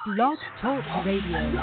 Blog Talk Radio.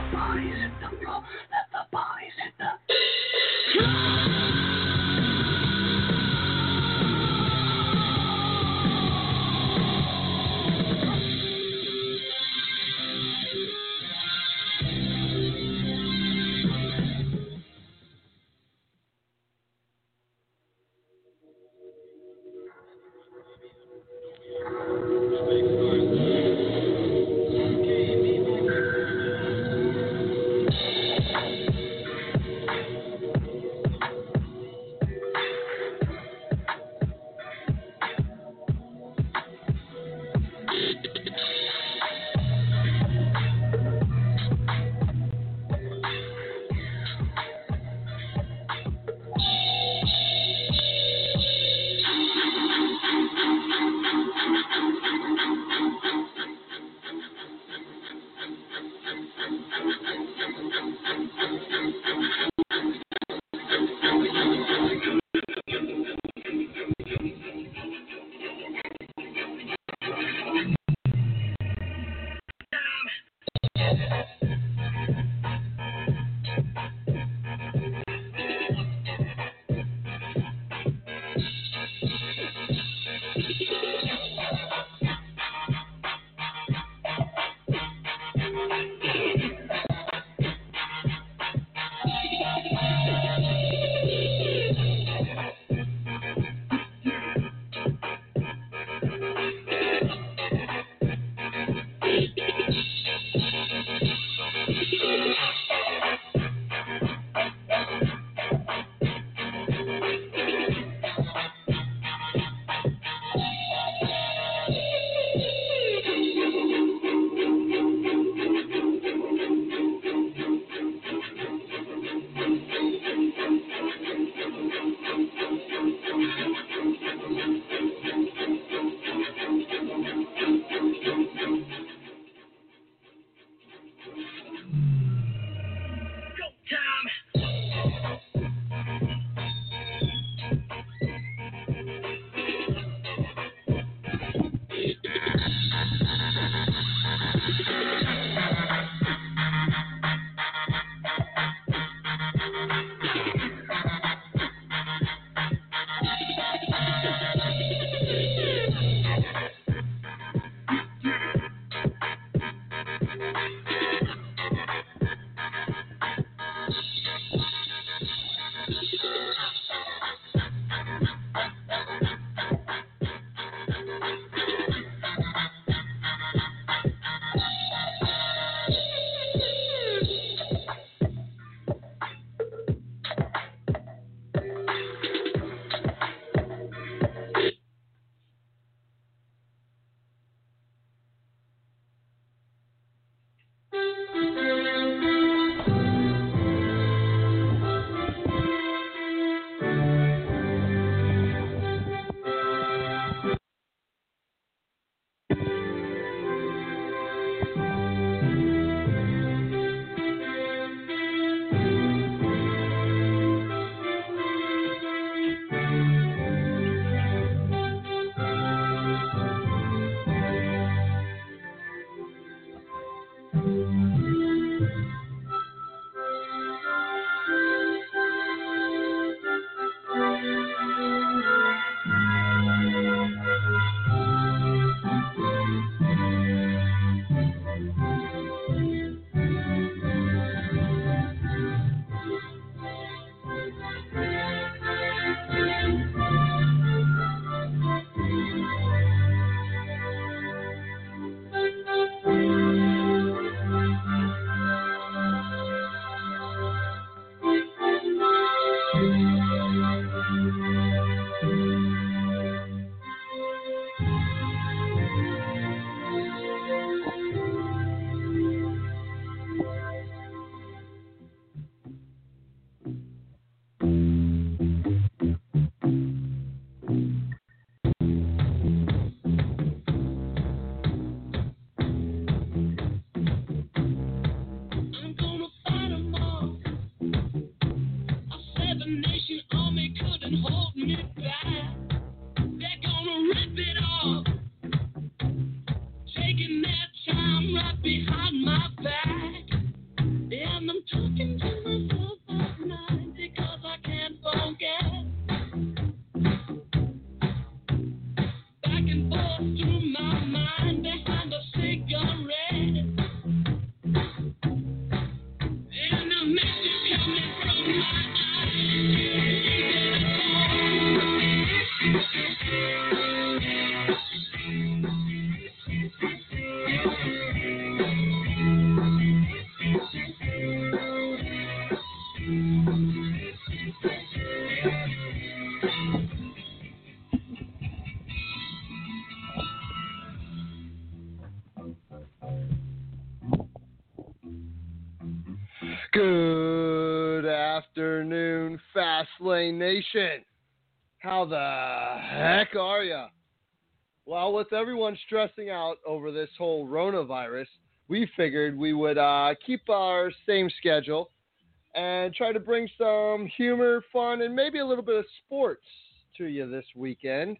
Fastlane Nation. How the heck are ya? Well, with everyone stressing out over this whole coronavirus, we figured we would keep our same schedule and try to bring some humor, fun, and maybe a little bit of sports to you this weekend.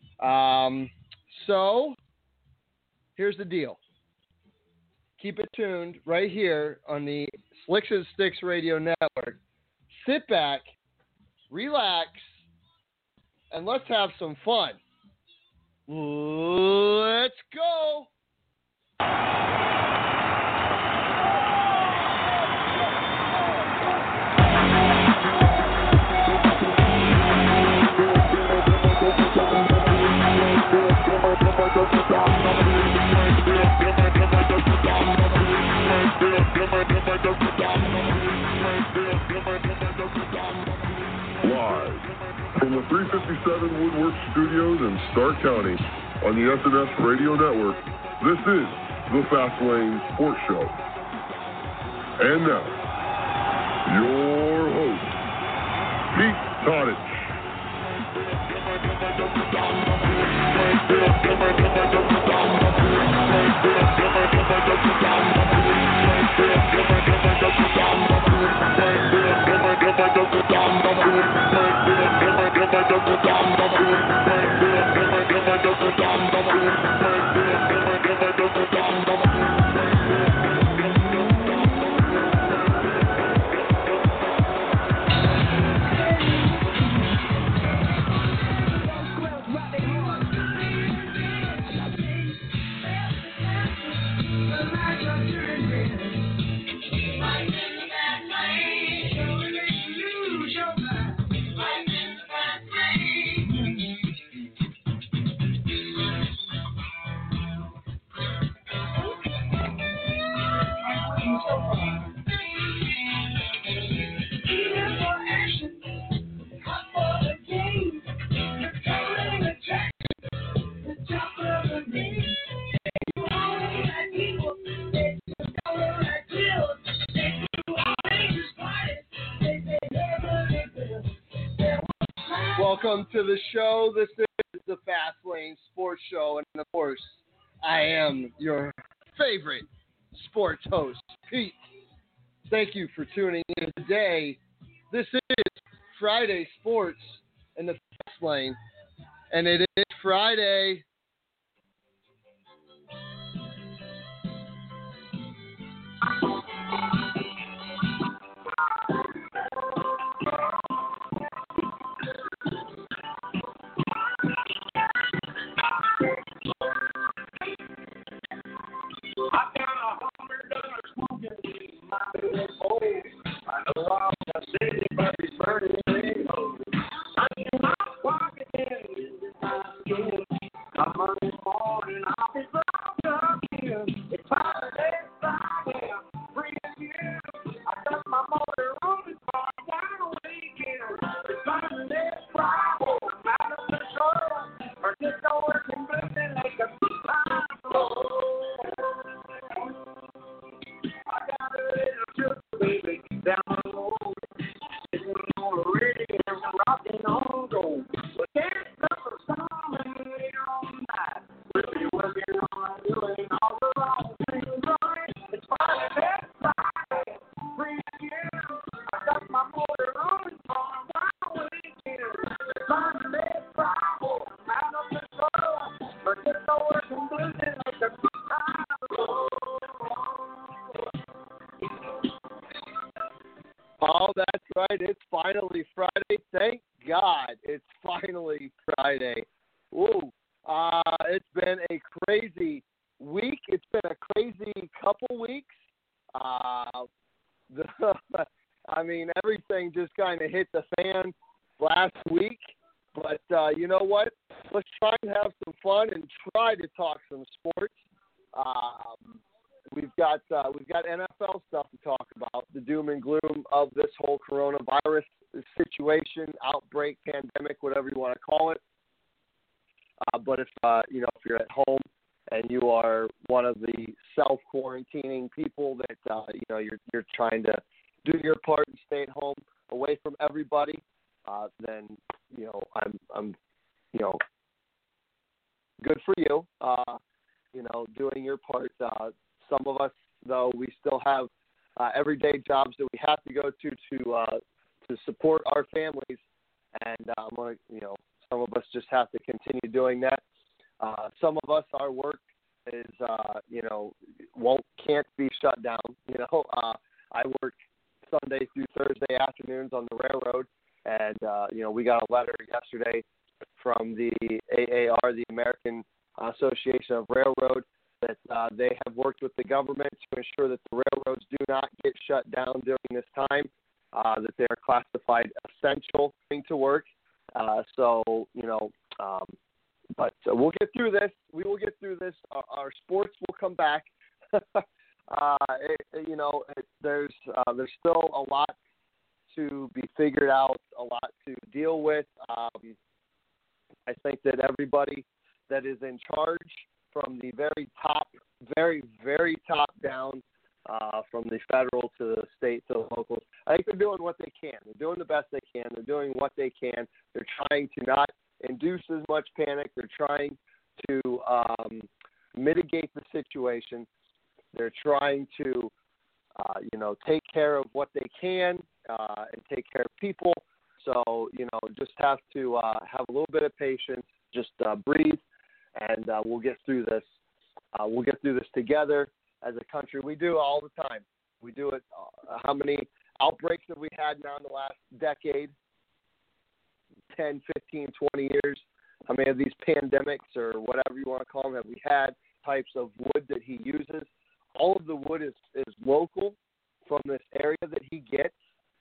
So, here's the deal. Keep it tuned right here on the Slicks and Sticks Radio Network. Sit back, relax, and let's have some fun. Let's go! Live from the 357 Woodwork Studios in Stark County on the SNS Radio Network, this is the Fastlane Sports Show. And now, your host, Pete Todich. Welcome to the show. This is the Fastlane Sports Show, and of course, I am your favorite sports host, Pete. Thank you for tuning in today. This is Friday Sports in the Fastlane, and it is Friday. Oh, that's right. It's finally Friday. Thank God it's finally Friday. Ooh, it's been a crazy week. It's been a crazy couple weeks. Everything just kind of hit the fan last week. But you know what? Let's try and have some fun and try to talk some sports. We've got NFL stuff to talk about, the doom and gloom of this whole coronavirus situation, outbreak, pandemic, whatever you want to call it. But if you're at home and you are one of the self-quarantining people that you're trying to do your part and stay at home away from everybody, then I'm good for you. Doing your part. Some of us, though, we still have everyday jobs that we have to go to support our families, and some of us just have to continue doing that. Some of us, our work is can't be shut down. I work Sunday through Thursday afternoons on the railroad, and we got a letter yesterday from the AAR, the American Association of Railroad, that they have worked with the government to ensure that the railroads do not get shut down during this time, that they are classified essential to work. But we'll get through this. We will get through this. Our sports will come back. There's still a lot to be figured out, a lot to deal with. I think that everybody that is in charge, from the very top, very, very top down, from the federal to the state to the locals, I think they're doing what they can. They're doing the best they can. They're doing what they can. They're trying to not induce as much panic. They're trying to mitigate the situation. They're trying to, take care of what they can and take care of people. So, just have to have a little bit of patience, just breathe, and we'll get through this. We'll get through this together as a country. We do it all the time. We do it. How many outbreaks have we had now in the last decade? 10, 15, 20 years. How many of these pandemics or whatever you want to call them have we had? Types of wood that he uses. All of the wood is local from this area that he gets.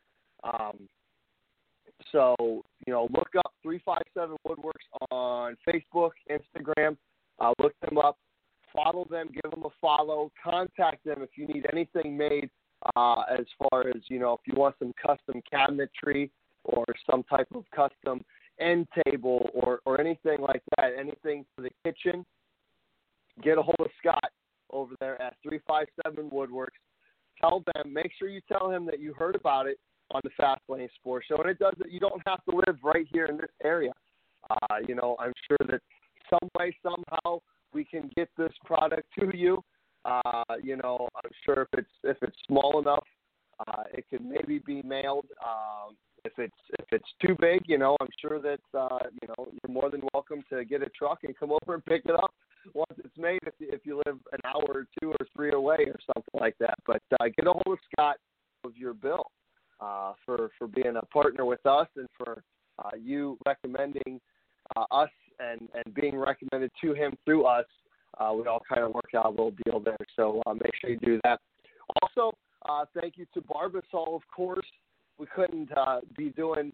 So, look up 357 Woodworks on Facebook, Instagram. Look them up. Follow them. Give them a follow. Contact them if you need anything made as far as, if you want some custom cabinetry or some type of custom end table or anything like that, anything for the kitchen, get a hold of Scott over there at 357 Woodworks. Make sure you tell him that you heard about it on the Fast Lane Sports Show. And it does that. You don't have to live right here in this area. I'm sure that some way, somehow, we can get this product to you. I'm sure if it's small enough, it could maybe be mailed. If it's too big, I'm sure that you're more than welcome to get a truck and come over and pick it up once it's made. If you live an hour or 2 or 3 away or something like that, but get a hold of Scott of your bill for being a partner with us and for you recommending us and being recommended to him through us. We all kind of work out a little deal there, so make sure you do that. Also, thank you to Barbasol, of course. We couldn't be doing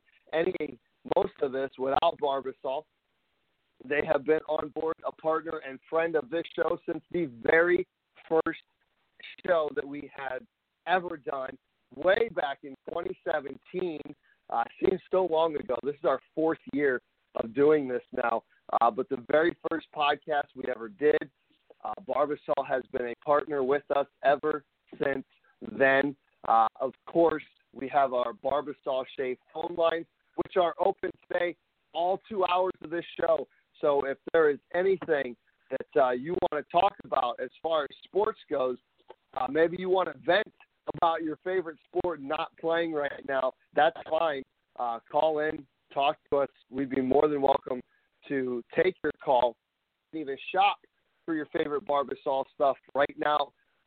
most of this without Barbasol. They have been on board, a partner and friend of this show since the very first show that we had ever done, way back in 2017. Seems so long ago. This is our 4th year of doing this now. But the very first podcast we ever did, Barbasol has been a partner with us ever since then. Of course, we have our Barbasol Shave phone lines, which are open today, all 2 hours of this show. So if there is anything that you want to talk about as far as sports goes, maybe you want to vent about your favorite sport not playing right now, that's fine. Call in, talk to us. We'd be more than welcome to take your call and even shop for your favorite Barbasol stuff right now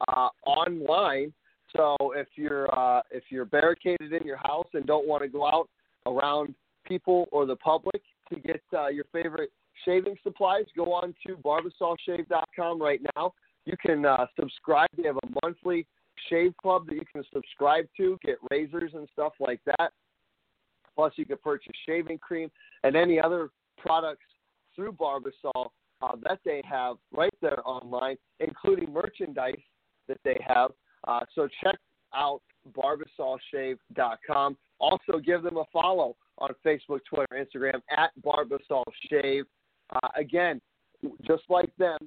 online. So if you're barricaded in your house and don't want to go out around people or the public to get your favorite shaving supplies, go on to barbasolshave.com right now. You can subscribe. They have a monthly shave club that you can subscribe to, get razors and stuff like that. Plus, you can purchase shaving cream and any other products through Barbasol that they have right there online, including merchandise that they have. So check out barbasolshave.com. Also, give them a follow on Facebook, Twitter, Instagram at barbasolshave. Again, just like them,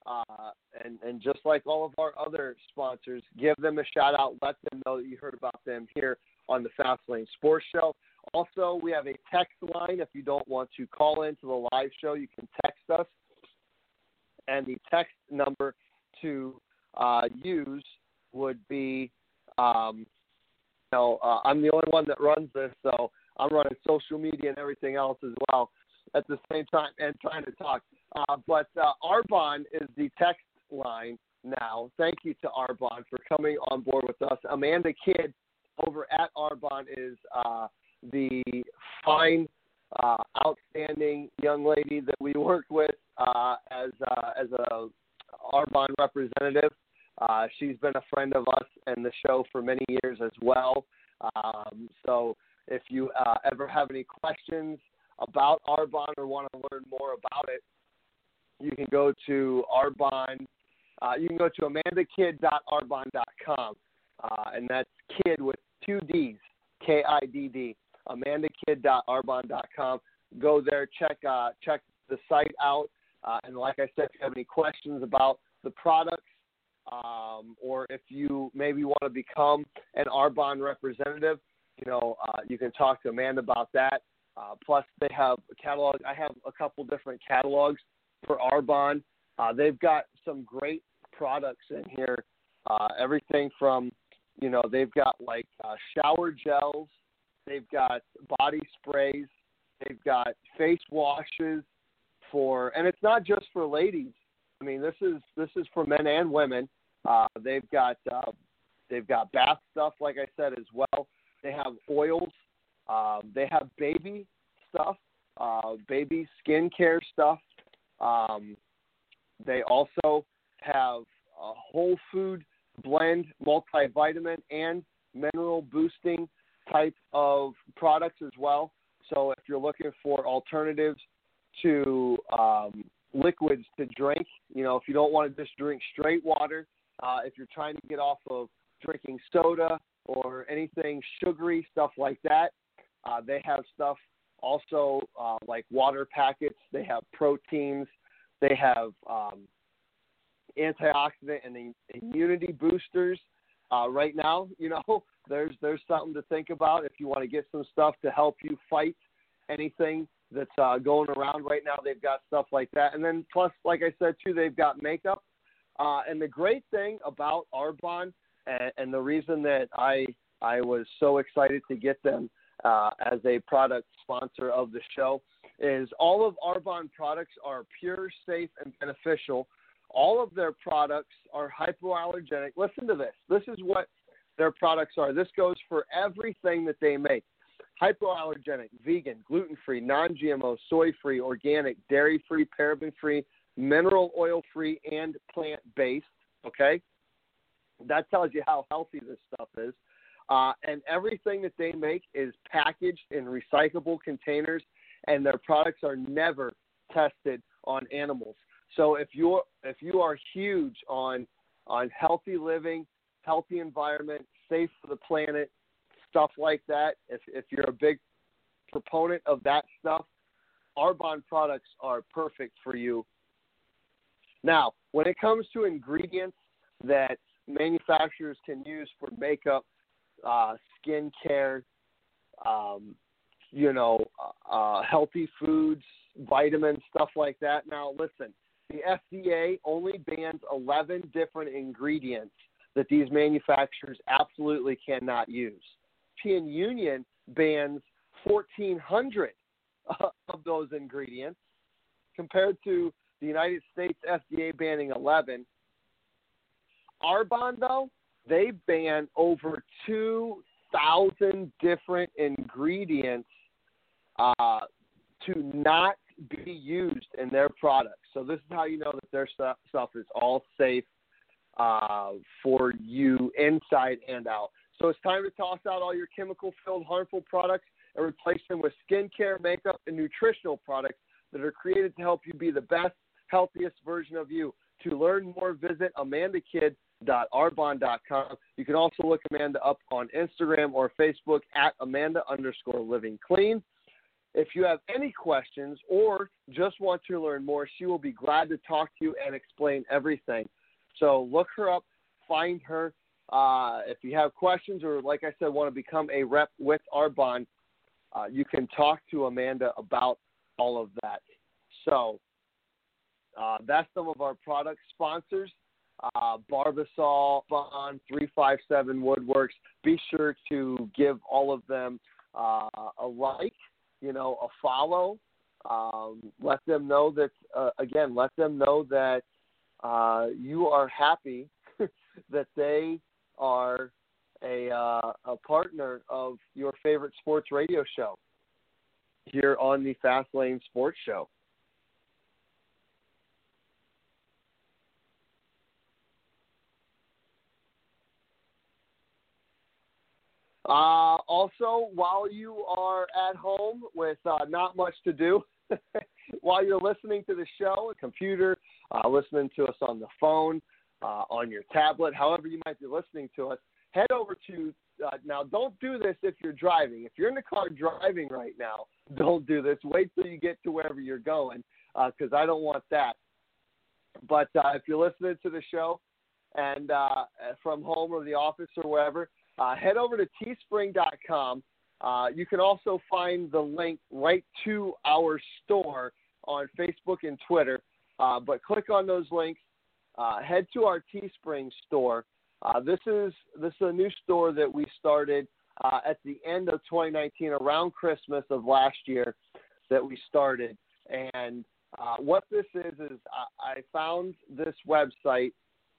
and just like all of our other sponsors, give them a shout out. Let them know that you heard about them here on the Fast Lane Sports Show. Also, we have a text line. If you don't want to call into the live show, you can text us. And the text number to use would be, I'm the only one that runs this, so I'm running social media and everything else as well at the same time and trying to talk. But Arbonne is the text line now. Thank you to Arbonne for coming on board with us. Amanda Kidd over at Arbonne is the fine, outstanding young lady that we work with as a Arbonne representative. She's been a friend of us and the show for many years as well. So if you ever have any questions about Arbonne or want to learn more about it, you can go to Arbonne. You can go to amandakidd.arbonne.com, and that's Kidd with 2 D's, Kidd, amandakidd.arbonne.com. Go there, check the site out, and like I said, if you have any questions about the products, or if you maybe want to become an Arbonne representative, you can talk to Amanda about that. Plus, they have a catalog. I have a couple different catalogs for Arbonne. They've got some great products in here. Everything from, they've got like shower gels. They've got body sprays. They've got face washes and it's not just for ladies. I mean, this is for men and women. They've got bath stuff, like I said, as well. They have oils. They have baby stuff, baby skincare stuff. They also have a whole food blend, multivitamin and mineral boosting type of products as well. So if you're looking for alternatives to liquids to drink, if you don't want to just drink straight water, if you're trying to get off of drinking soda or anything sugary, stuff like that, they have stuff also like water packets. They have proteins. They have antioxidant and immunity boosters. Right now, there's something to think about if you want to get some stuff to help you fight anything that's going around right now. They've got stuff like that. And then plus, like I said, too, they've got makeup. And the great thing about Arbonne and the reason that I was so excited to get them as a product sponsor of the show is all of Arbonne products are pure, safe, and beneficial. All of their products are hypoallergenic. Listen to this. This is what their products are. This goes for everything that they make. Hypoallergenic, vegan, gluten-free, non-GMO, soy-free, organic, dairy-free, paraben-free, mineral oil-free, and plant-based, okay? That tells you how healthy this stuff is. And everything that they make is packaged in recyclable containers, and their products are never tested on animals. So if you are huge on healthy living, healthy environment, safe for the planet, stuff like that, if you're a big proponent of that stuff, Arbonne products are perfect for you. Now, when it comes to ingredients that manufacturers can use for makeup, skin care, healthy foods, vitamins, stuff like that. Now, listen, the FDA only bans 11 different ingredients that these manufacturers absolutely cannot use. European Union bans 1,400 of those ingredients compared to the United States FDA banning 11. Arbonne, though, they ban over 2,000 different ingredients to not be used in their products. So this is how you know that their stuff is all safe for you inside and out. So it's time to toss out all your chemical-filled harmful products and replace them with skincare, makeup, and nutritional products that are created to help you be the best, healthiest version of you. To learn more, visit amandakidd.arbonne.com. You can also look Amanda up on Instagram or Facebook at Amanda_livingclean. If you have any questions or just want to learn more, she will be glad to talk to you and explain everything. So look her up, find her. If you have questions or, like I said, want to become a rep with Arbonne, you can talk to Amanda about all of that. So that's some of our product sponsors. Barbasol, Bond, 357 Woodworks. Be sure to give all of them a like, a follow. Let them know that, you are happy that they are a partner of your favorite sports radio show here on the Fast Lane Sports Show. Also, while you are at home with not much to do, while you're listening to the show, a computer, listening to us on the phone, on your tablet, however you might be listening to us, head over to, now don't do this if you're driving. If you're in the car driving right now, don't do this. Wait till you get to wherever you're going, because I don't want that. But if you're listening to the show and from home or the office or wherever, head over to teespring.com. You can also find the link right to our store on Facebook and Twitter. But click on those links. Head to our Teespring store. This is a new store that we started at the end of 2019, around Christmas of last year that we started. And what this is I found this website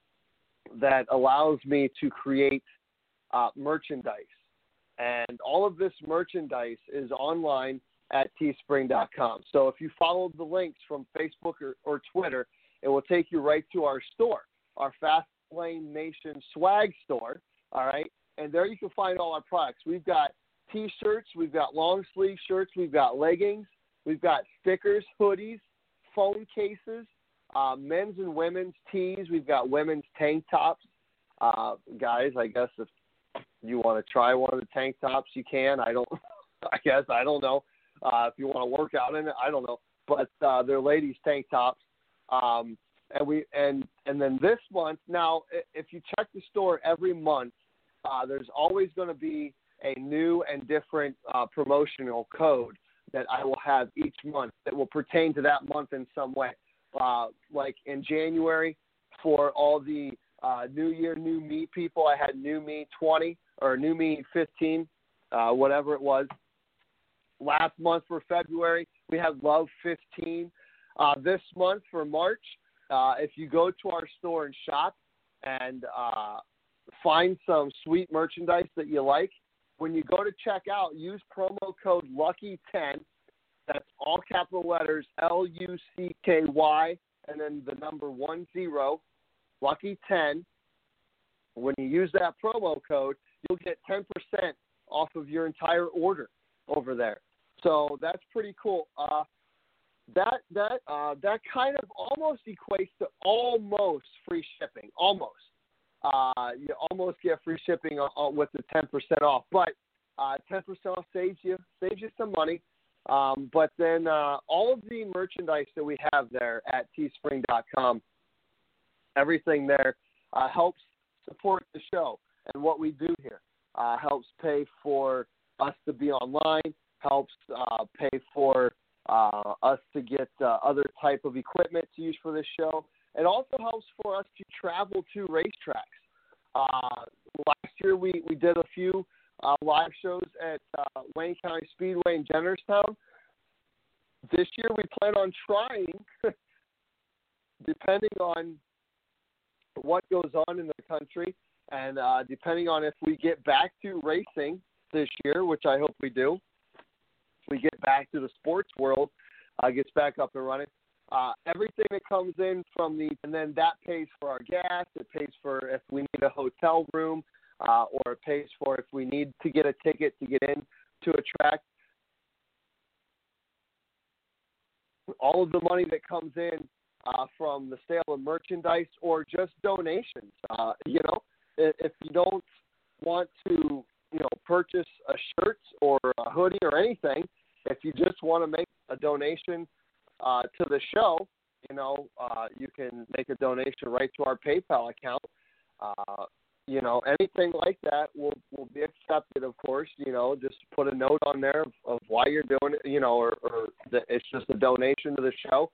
that allows me to create merchandise. And all of this merchandise is online at teespring.com. So if you follow the links from Facebook or Twitter, it will take you right to our store, our Fast Lane Nation swag store, all right? And there you can find all our products. We've got T-shirts, we've got long sleeve shirts, we've got leggings, we've got stickers, hoodies, phone cases, men's and women's tees. We've got women's tank tops. Guys, I guess if you want to try one of the tank tops, you can. I don't know. If you want to work out in it, I don't know. But they're ladies' tank tops. And then this month, now, if you check the store every month, there's always going to be a new and different promotional code that I will have each month that will pertain to that month in some way. Like in January, for all the New Year, New Me people, I had New Me 20 or New Me 15, whatever it was. Last month for February, we had Love 15. This month for March, if you go to our store and shop and find some sweet merchandise that you like, when you go to check out, use promo code LUCKY10. That's all capital letters, LUCKY, and then the number 10, LUCKY10. When you use that promo code, you'll get 10% off of your entire order over there. So that's pretty cool. That kind of almost equates to almost free shipping. Almost. You almost get free shipping with the 10% off, but 10% off saves you some money. But then all of the merchandise that we have there at teespring.com, everything there helps support the show and what we do here. Helps pay for us to be online, helps pay for us to get other type of equipment to use for this show. It also helps for us to travel to racetracks. Last year we did a few live shows at Wayne County Speedway in Jennerstown. This year we plan on trying, depending on what goes on in the country and depending on if we get back to racing this year, which I hope we do. If we get back to the sports world, gets back up and running. Everything that comes in and then that pays for our gas. It pays for if we need a hotel room, or it pays for if we need to get a ticket to get in to a track. All of the money that comes in from the sale of merchandise or just donations. If you don't want to, purchase a shirt or a hoodie or anything, if you just want to make a donation to the show, you can make a donation right to our PayPal account. anything like that will be accepted, of course. Just put a note on there of why you're doing it, or that it's just a donation to the show.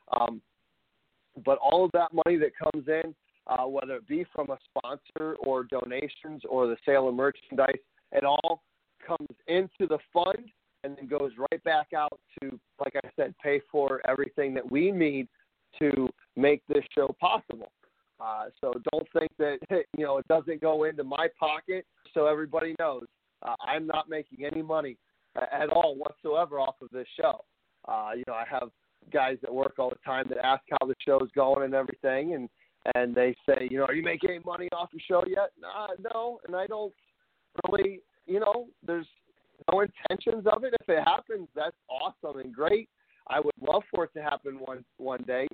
But all of that money that comes in, whether it be from a sponsor or donations or the sale of merchandise, it all comes into the fund and then goes right back out to, like I said, pay for everything that we need to make this show possible. So don't think that, it doesn't go into my pocket. So everybody knows I'm not making any money at all whatsoever off of this show. I have guys that work all the time that ask how the show's going and everything, and they say, are you making any money off the show yet? No, and I don't really, there's no intentions of it. If it happens, that's awesome and great. I would love for it to happen one day.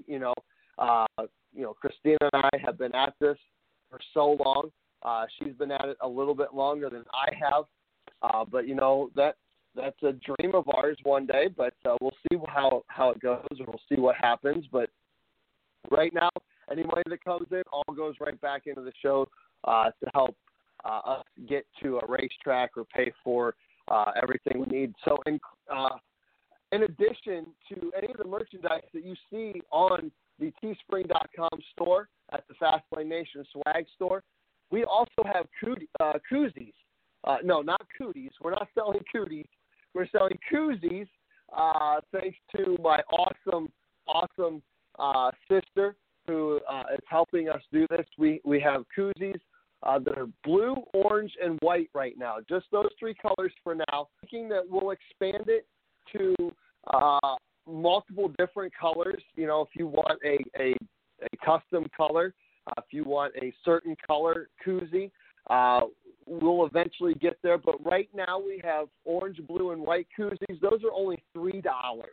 Christina and I have been at this for so long. She's been at it a little bit longer than I have. But that's a dream of ours one day. But we'll see how it goes, and we'll see what happens. But right now, any money that comes in all goes right back into the show to help us get to a racetrack or pay for everything we need. So in addition to any of the merchandise that you see on the Teespring.com store at the Fastlane Nation swag store, we also have koozies. No, not cooties. We're not selling cooties. We're selling koozies thanks to my awesome sister who is helping us do this. We have koozies that are blue, orange, and white right now. Just those three colors for now. Thinking that we'll expand it to multiple different colors. If you want a custom color, if you want a certain color koozie, we'll eventually get there. But right now we have orange, blue, and white koozies. Those are only $3.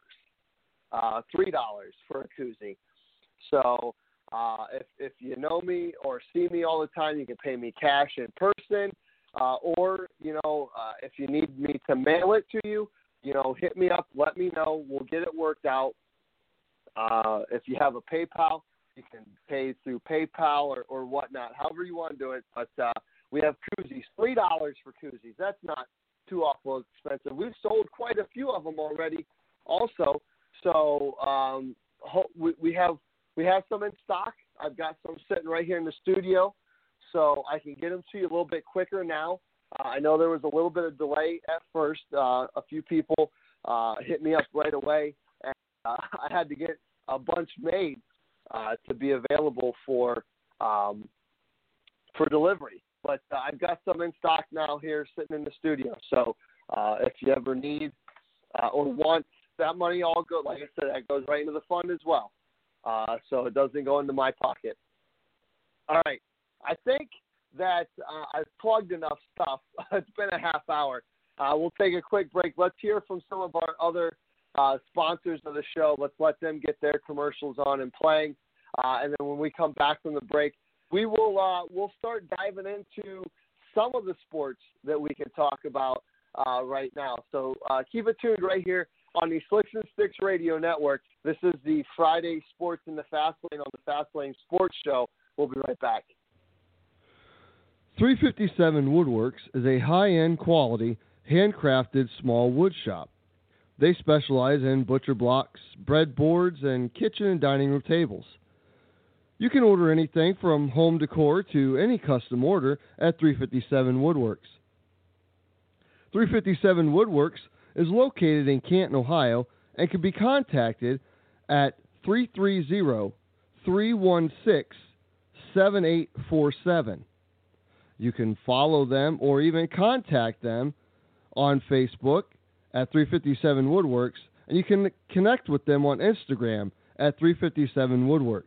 $3 for a koozie. So if you know me or see me all the time, you can pay me cash in person, or if you need me to mail it to you, hit me up, let me know. We'll get it worked out. If you have a PayPal, you can pay through PayPal or whatnot, however you want to do it. But we have koozies, $3 for koozies. That's not too awful expensive. We've sold quite a few of them already also. So we have some in stock. I've got some sitting right here in the studio, so I can get them to you a little bit quicker now. I know there was a little bit of delay at first. A few people hit me up right away, and I had to get a bunch made to be available for delivery. But I've got some in stock now here sitting in the studio. So if you ever need or want that money, all go, like I said, that goes right into the fund as well. So it doesn't go into my pocket. All right. I think that I've plugged enough stuff. It's been a half hour. We'll take a quick break. Let's hear from some of our other sponsors of the show. Let's let them get their commercials on and playing. And then when we come back from the break, we'll start diving into some of the sports that we can talk about right now. So keep it tuned right here on the Slicks and Sticks Radio Network. This is the Friday Sports in the Fastlane on the Fastlane Sports Show. We'll be right back. 357 Woodworks is a high-end quality, handcrafted small wood shop. They specialize in butcher blocks, breadboards, and kitchen and dining room tables. You can order anything from home decor to any custom order at 357 Woodworks. 357 Woodworks is located in Canton, Ohio, and can be contacted at 330-316-7847. You can follow them or even contact them on Facebook at 357 Woodworks, and you can connect with them on Instagram at 357 Woodworks.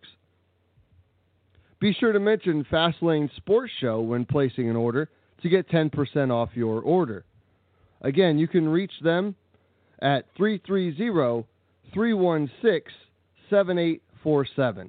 Be sure to mention Fastlane Sports Show when placing an order to get 10% off your order. Again, you can reach them at 330-316-7847.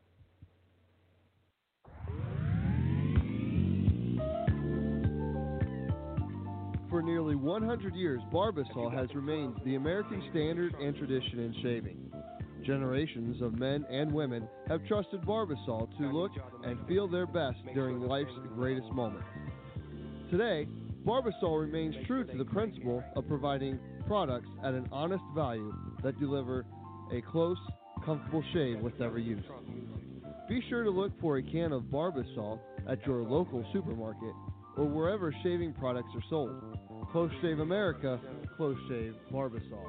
For nearly 100 years, Barbasol has remained the American standard and tradition in shaving. Generations of men and women have trusted Barbasol to look and feel their best during life's greatest moments. Today, Barbasol remains true to the principle of providing products at an honest value that deliver a close, comfortable shave with every use. Be sure to look for a can of Barbasol at your local supermarket or wherever shaving products are sold. Close Shave America, Close Shave Barbasol.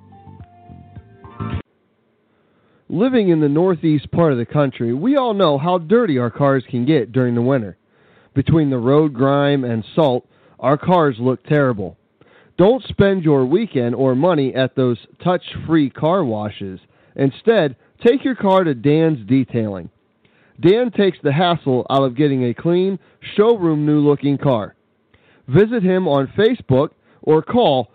Living in the northeast part of the country, we all know how dirty our cars can get during the winter. Between the road grime and salt, our cars look terrible. Don't spend your weekend or money at those touch-free car washes. Instead, take your car to Dan's Detailing. Dan takes the hassle out of getting a clean, showroom new-looking car. Visit him on Facebook or call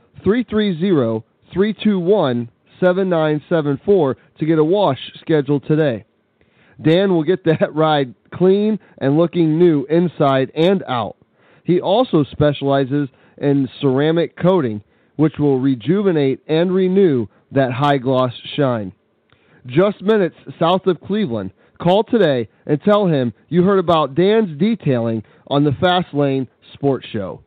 330-321-7974 to get a wash scheduled today. Dan will get that ride clean and looking new inside and out. He also specializes in ceramic coating, which will rejuvenate and renew that high-gloss shine. Just minutes south of Cleveland. Call today and tell him you heard about Dan's Detailing on the Fast Lane Sports Show.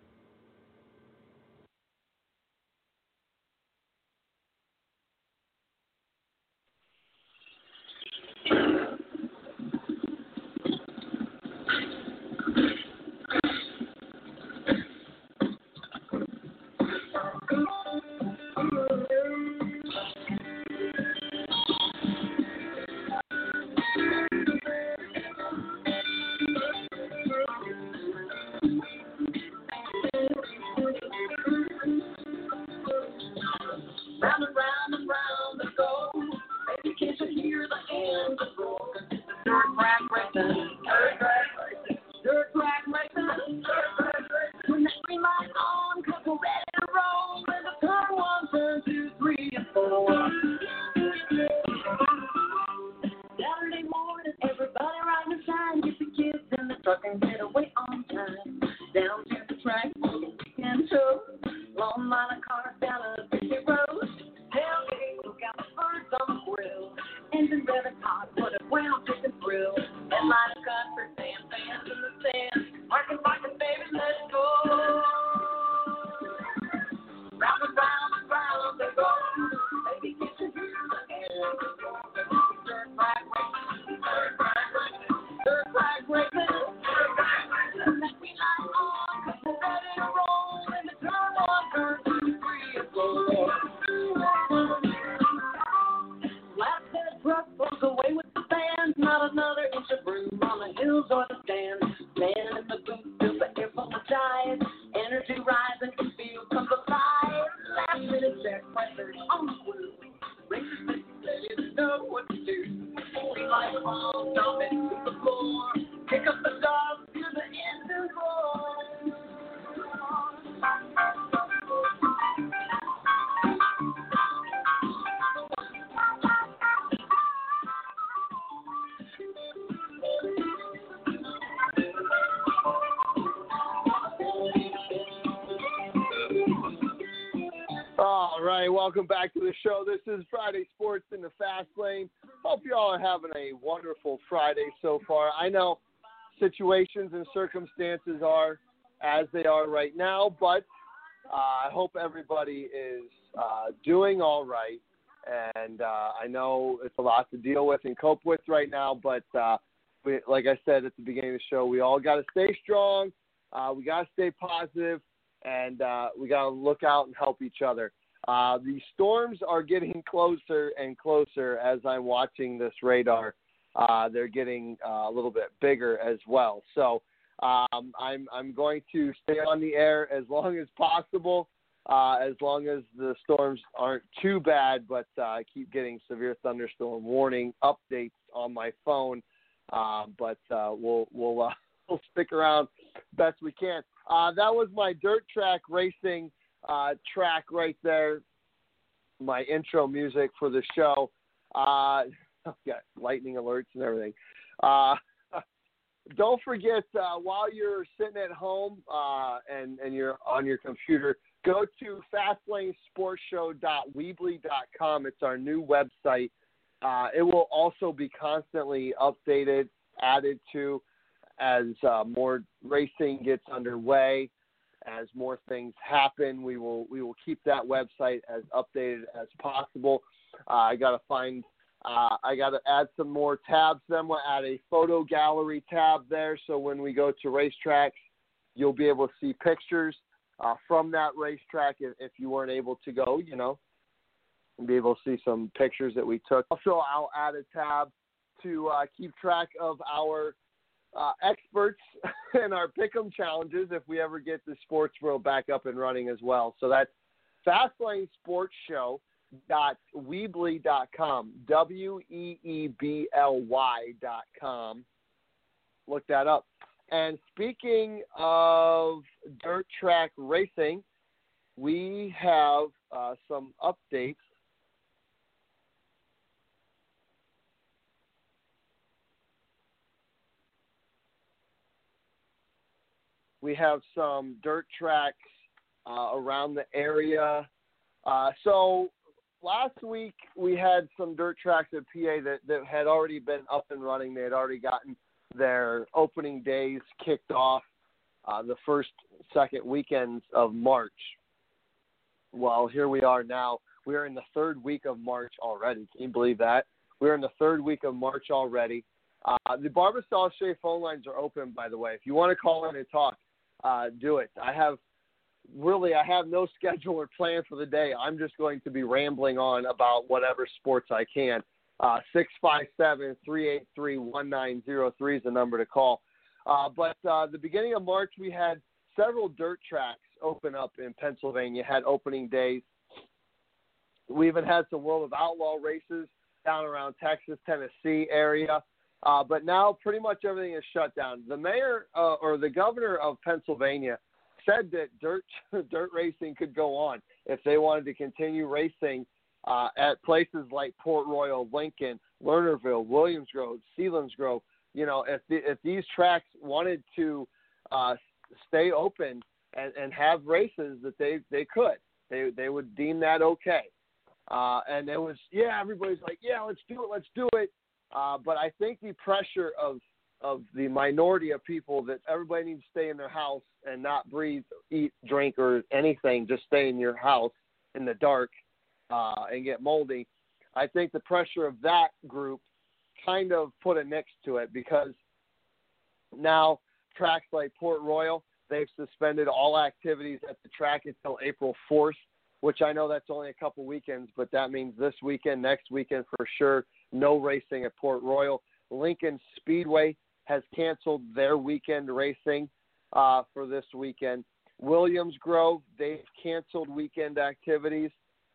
Welcome back to the show. This is Friday Sports in the Fast Lane. Hope you all are having a wonderful Friday so far. I know situations and circumstances are as they are right now, but I hope everybody is doing all right. And I know it's a lot to deal with and cope with right now, but like I said at the beginning of the show, we all got to stay strong. We got to stay positive, and we got to look out and help each other. The storms are getting closer and closer as I'm watching this radar. They're getting a little bit bigger as well. So I'm going to stay on the air as long as possible, as long as the storms aren't too bad, but I keep getting severe thunderstorm warning updates on my phone. But we'll stick around best we can. That was my dirt track racing track right there, my intro music for the show. Got lightning alerts and everything. Don't forget, while you're sitting at home and you're on your computer, go to fastlanesportshow.weebly.com. It's our new website. It will also be constantly updated, added to as more racing gets underway. As more things happen, we will keep that website as updated as possible. I got to add some more tabs. Then we'll add a photo gallery tab there, so when we go to racetracks, you'll be able to see pictures from that racetrack if you weren't able to go, and be able to see some pictures that we took. Also, I'll add a tab to keep track of our experts and our pick'em challenges if we ever get the sports world back up and running as well. So that's FastlaneSportsShow.weebly.com, WEEBLY.com. Look that up. And speaking of dirt track racing, we have some updates. We have some dirt tracks around the area. So last week we had some dirt tracks at PA that had already been up and running. They had already gotten their opening days kicked off the first, second weekends of March. Well, here we are now. We are in the third week of March already. Can you believe that? We're in the third week of March already. The Barbasol Shea phone lines are open, by the way. If you want to call in and talk, do it. I have no schedule or plan for the day. I'm just going to be rambling on about whatever sports I can. 657-383-1903 is the number to call. But the beginning of March, we had several dirt tracks open up in Pennsylvania, had opening days. We even had some World of Outlaw races down around Texas, Tennessee area. But now pretty much everything is shut down. The mayor or the governor of Pennsylvania said that dirt racing could go on if they wanted to continue racing at places like Port Royal, Lincoln, Lernerville, Williams Grove, Selinsgrove. If these tracks wanted to stay open and have races, that they could. They would deem that okay. And it was, everybody's like, let's do it. But I think the pressure of the minority of people that everybody needs to stay in their house and not breathe, eat, drink, or anything, just stay in your house in the dark and get moldy. I think the pressure of that group kind of put a nix to it, because now tracks like Port Royal, they've suspended all activities at the track until April 4th, which I know that's only a couple weekends, but that means this weekend, next weekend for sure, no racing at Port Royal. Lincoln Speedway has canceled their weekend racing for this weekend. Williams Grove, they've canceled weekend activities.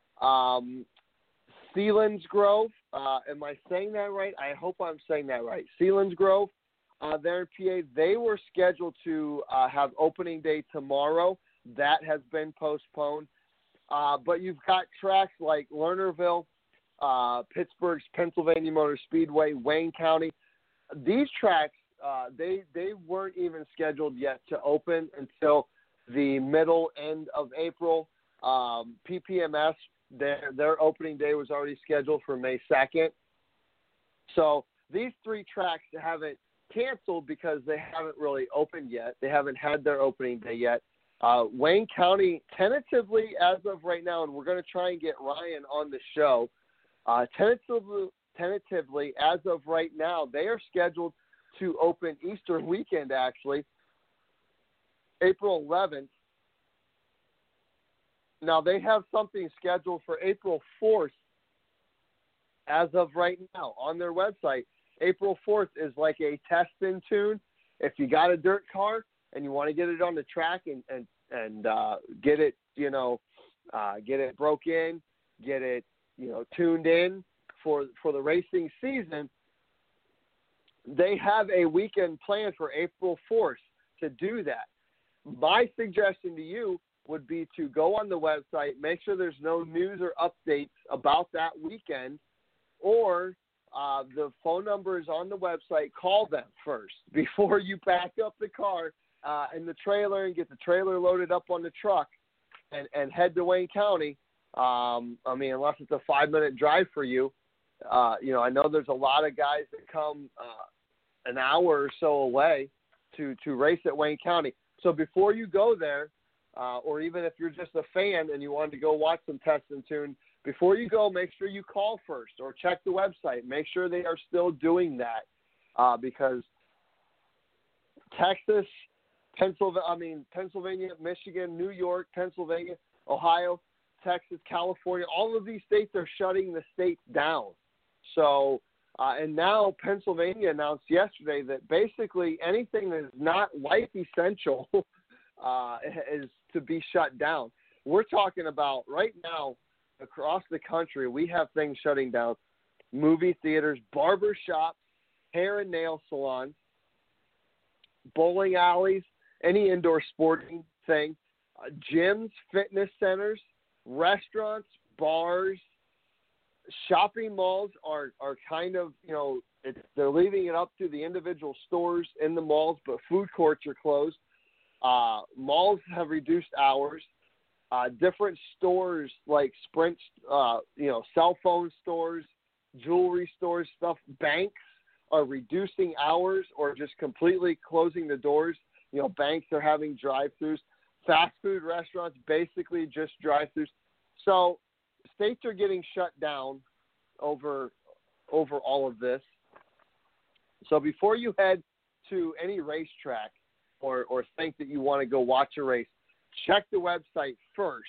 Selinsgrove, am I saying that right? I hope I'm saying that right. Selinsgrove, there in PA, they were scheduled to have opening day tomorrow. That has been postponed. But you've got tracks like Lernerville, Pittsburgh's Pennsylvania Motor Speedway, Wayne County. These tracks, they weren't even scheduled yet to open until the end of April. PPMS, their opening day was already scheduled for May 2nd. So these three tracks haven't canceled because they haven't really opened yet. They haven't had their opening day yet. Wayne County, tentatively as of right now, and we're going to try and get Ryan on the show, tentatively as of right now, they are scheduled to open Easter weekend, actually, April 11th. Now, they have something scheduled for April 4th as of right now on their website. April 4th is like a test and tune. If you got a dirt car and you want to get it on the track and get it, get it broke in, get it, tuned in for the racing season, they have a weekend planned for April 4th to do that. My suggestion to you would be to go on the website, make sure there's no news or updates about that weekend, or the phone number is on the website. Call them first before you back up the car in the trailer and get the trailer loaded up on the truck and head to Wayne County. Unless it's a 5-minute drive for you, I know there's a lot of guys that come an hour or so away to race at Wayne County. So before you go there, or even if you're just a fan and you wanted to go watch some Test and Tune, before you go, make sure you call first or check the website. Make sure they are still doing that because Texas, Pennsylvania, Michigan, New York, Pennsylvania, Ohio, Texas, California, all of these states are shutting the states down. So, and now Pennsylvania announced yesterday that basically anything that is not life essential is to be shut down. We're talking about right now across the country, we have things shutting down: movie theaters, barber shops, hair and nail salons, bowling alleys, any indoor sporting thing, gyms, fitness centers, restaurants, bars, shopping malls are kind of, they're leaving it up to the individual stores in the malls, but food courts are closed. Malls have reduced hours. Different stores like Sprint, cell phone stores, jewelry stores, banks are reducing hours or just completely closing the doors. Banks are having drive-thrus. Fast food restaurants, basically just drive-thrus. So states are getting shut down over all of this. So before you head to any racetrack or think that you want to go watch a race, check the website first.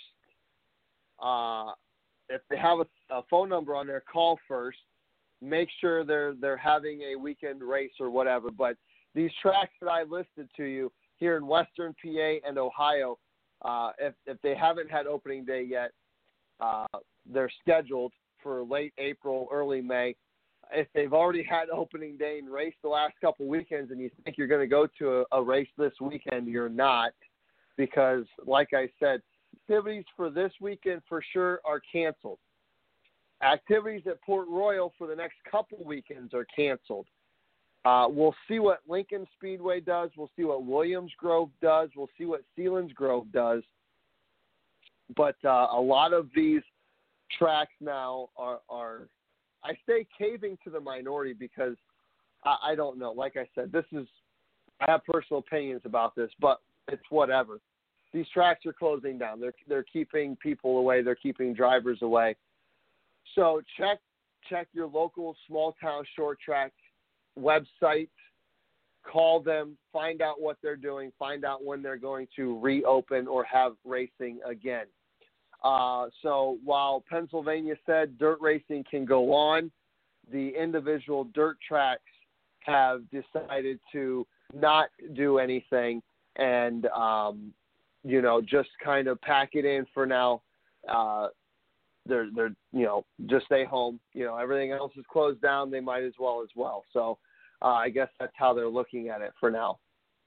If they have a phone number on there, call first. Make sure they're having a weekend race or whatever. But these tracks that I listed to you here in Western PA and Ohio, if they haven't had opening day yet, they're scheduled for late April, early May. If they've already had opening day and raced the last couple weekends and you think you're going to go to a race this weekend, you're not, because like I said, activities for this weekend for sure are canceled. Activities at Port Royal for the next couple weekends are canceled. We'll see what Lincoln Speedway does. We'll see what Williams Grove does. We'll see what Sealands Grove does. But a lot of these tracks now are I say caving to the minority because I don't know. Like I said, I have personal opinions about this, but it's whatever. These tracks are closing down. They're keeping people away. They're keeping drivers away. So check your local small town short track website. Call them. Find out what they're doing. Find out when they're going to reopen or have racing again. So while Pennsylvania said dirt racing can go on, the individual dirt tracks have decided to not do anything and, just kind of pack it in for now. They're just stay home. Everything else is closed down. They might as well. So I guess that's how they're looking at it for now.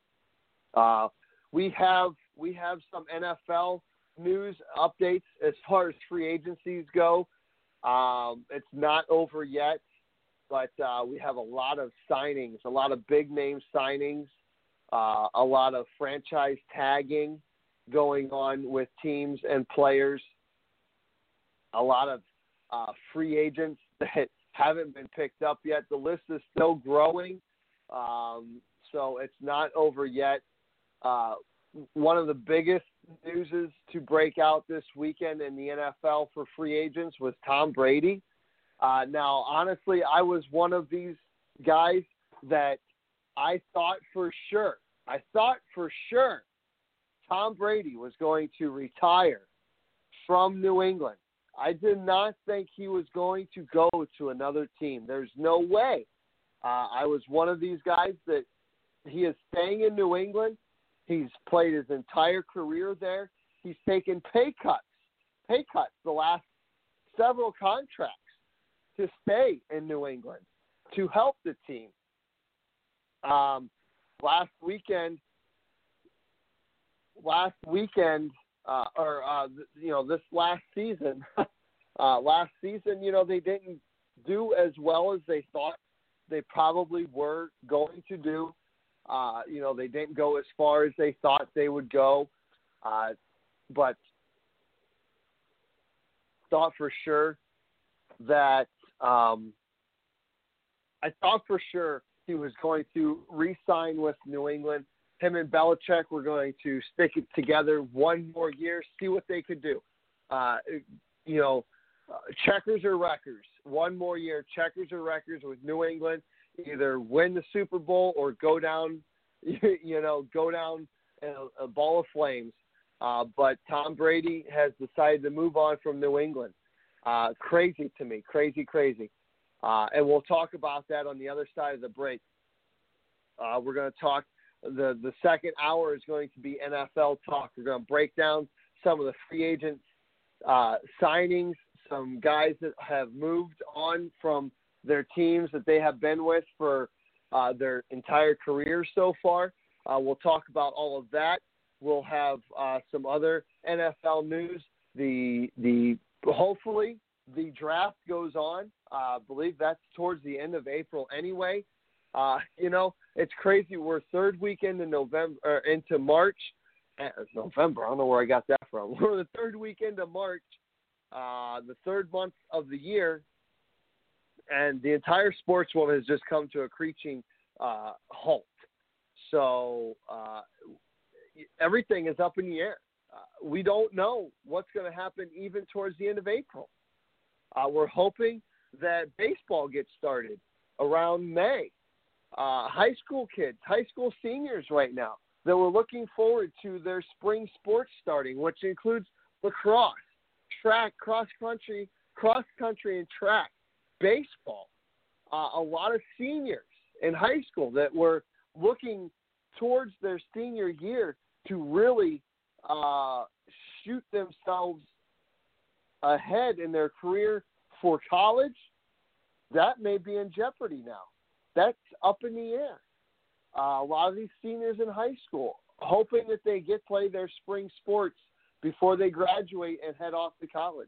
We have some NFL news updates as far as free agencies go. It's not over yet, but we have a lot of signings, a lot of big name signings, a lot of franchise tagging going on with teams and players, a lot of free agents that haven't been picked up yet. The list is still growing, so it's not over yet. One of the biggest news to break out this weekend in the NFL for free agents was Tom Brady. Now, honestly, I was one of these guys that I thought for sure Tom Brady was going to retire from New England. I did not think he was going to go to another team. There's no way. I was one of these guys that he is staying in New England. He's played his entire career there. He's taken pay cuts the last several contracts to stay in New England to help the team. Last weekend, this last season, they didn't do as well as they thought they probably were going to do. They didn't go as far as they thought they would go, but thought for sure that I thought for sure he was going to re-sign with New England. Him and Belichick were going to stick it together one more year, see what they could do. Checkers or wreckers. One more year, checkers or wreckers with New England. Either win the Super Bowl or go down, go down in a ball of flames. But Tom Brady has decided to move on from New England. Crazy to me, crazy. And we'll talk about that on the other side of the break. We're going to talk. The second hour is going to be NFL talk. We're going to break down some of the free agent signings, some guys that have moved on from their teams that they have been with for their entire career so far. We'll talk about all of that. We'll have some other NFL news. Hopefully the draft goes on. I believe that's towards the end of April anyway. It's crazy. We're third weekend in into March. November. I don't know where I got that from. We're the third weekend of March, the third month of the year, and the entire sports world has just come to a screeching halt. So everything is up in the air. We don't know what's going to happen even towards the end of April. We're hoping that baseball gets started around May. High school kids, high school seniors right now that were looking forward to their spring sports starting, which includes lacrosse, track, cross country and track, baseball. A lot of seniors in high school that were looking towards their senior year to really shoot themselves ahead in their career for college, that may be in jeopardy now. That's up in the air. A lot of these seniors in high school hoping that they play their spring sports before they graduate and head off to college.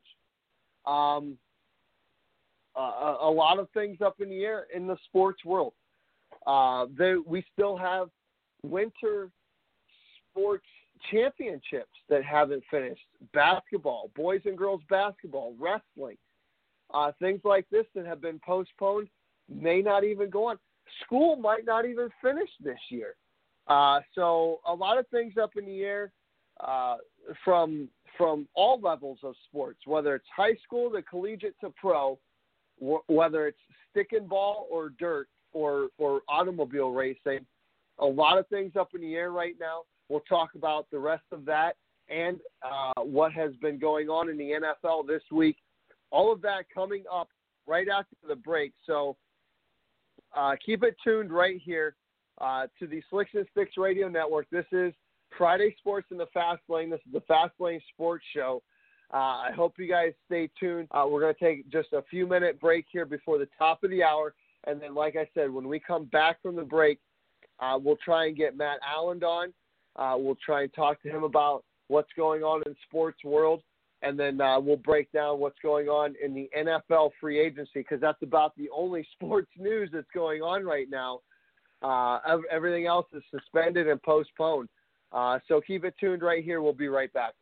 A lot of things up in the air in the sports world. We still have winter sports championships that haven't finished. Basketball, boys and girls basketball, wrestling, things like this that have been postponed may not even go on. School might not even finish this year. So a lot of things up in the air from all levels of sports, whether it's high school to collegiate to pro, whether it's stick and ball or dirt or automobile racing. A lot of things up in the air right now. We'll talk about the rest of that and what has been going on in the NFL this week. All of that coming up right after the break. So keep it tuned right here to the Slicks and Sticks Radio Network. This is Friday Sports in the Fast Lane. This is the Fast Lane Sports Show. I hope you guys stay tuned. We're going to take just a few-minute break here before the top of the hour. And then, like I said, when we come back from the break, we'll try and get Matt Allen on. We'll try and talk to him about what's going on in the sports world. And then we'll break down what's going on in the NFL free agency, because that's about the only sports news that's going on right now. Everything else is suspended and postponed. So keep it tuned right here. We'll be right back.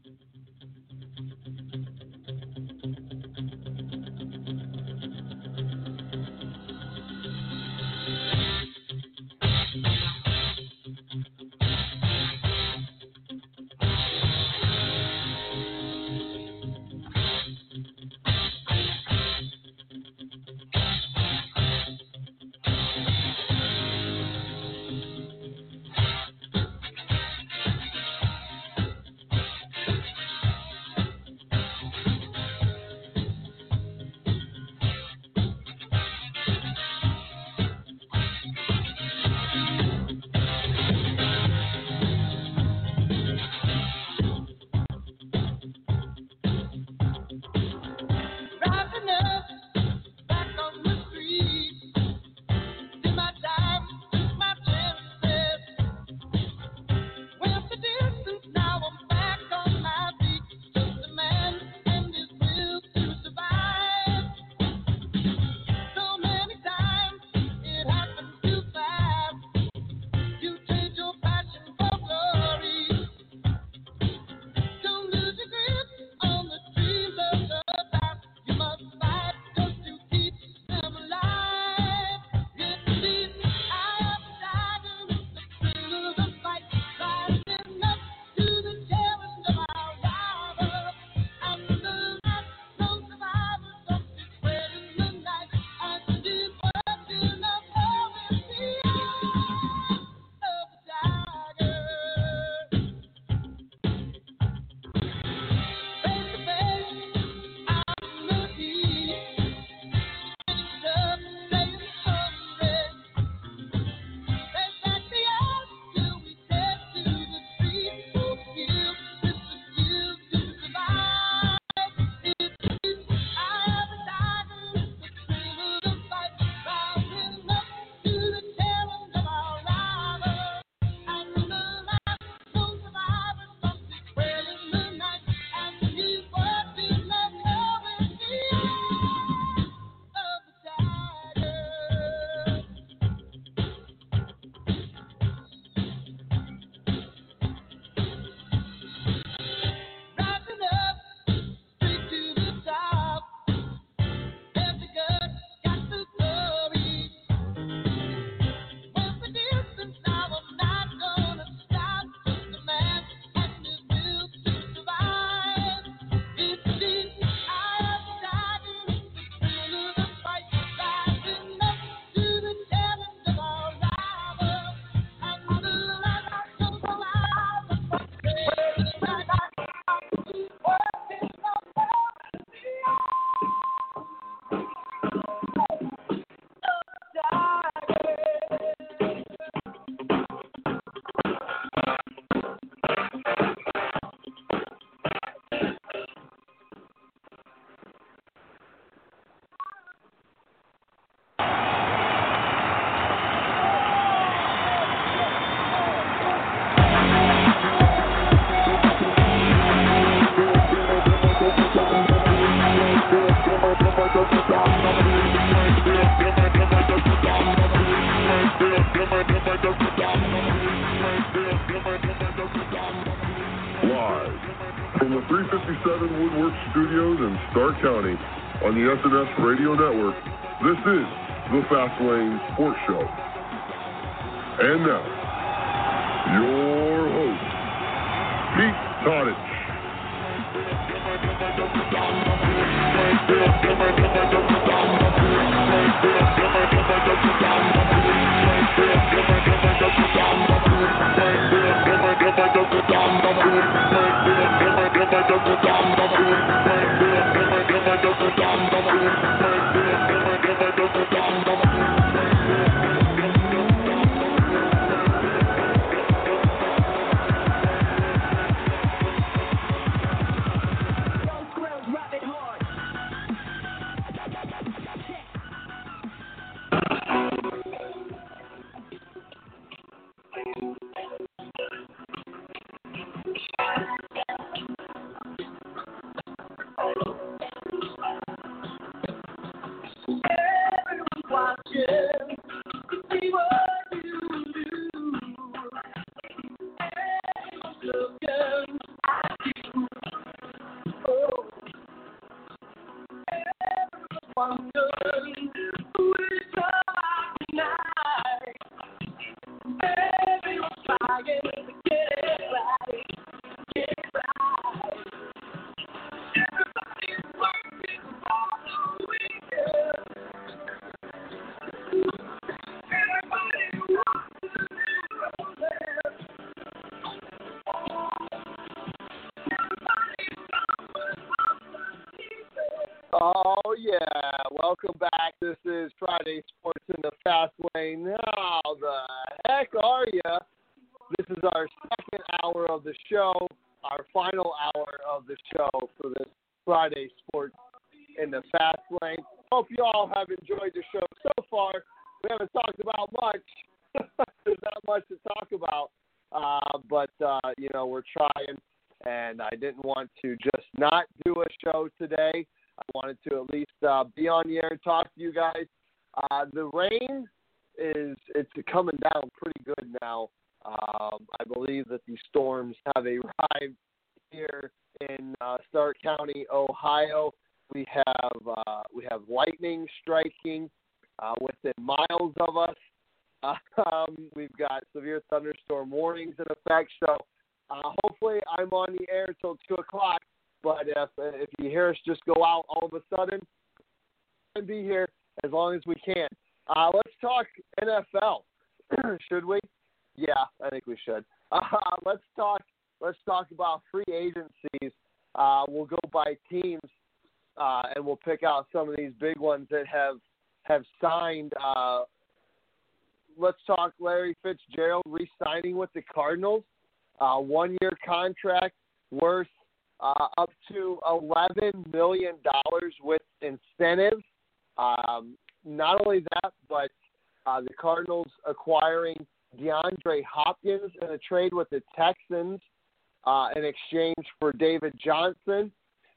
Live from the 357 Woodwork Studios in Stark County on the SNS Radio Network, this is the Fast Lane Sports Show. And now, your host, Pete Todich. Oh, yeah. Welcome back. This is Friday Sports in the Fast Lane. How the heck are you? This is our second hour of the show, our final hour of the show for this Friday Sports in the Fast Lane. Hope you all have enjoyed the show so far. We haven't talked about much. There's not much to talk about. But we're trying, and I didn't want to just not do a show today. I wanted to at least be on the air and talk to you guys. The rain it's coming down pretty good now. I believe that the storms have arrived here in Stark County, Ohio. We have lightning striking within miles of us. We've got severe thunderstorm warnings in effect. So hopefully I'm on the air till 2 o'clock. But if you hear us just go out all of a sudden, we'll be here as long as we can. Let's talk NFL, should we? Yeah, I think we should. Let's talk about free agencies. We'll go by teams, and we'll pick out some of these big ones that have signed. Let's talk Larry Fitzgerald re-signing with the Cardinals. 1-year contract worth up to $11 million with incentives. Not only that, but the Cardinals acquiring DeAndre Hopkins in a trade with the Texans in exchange for David Johnson.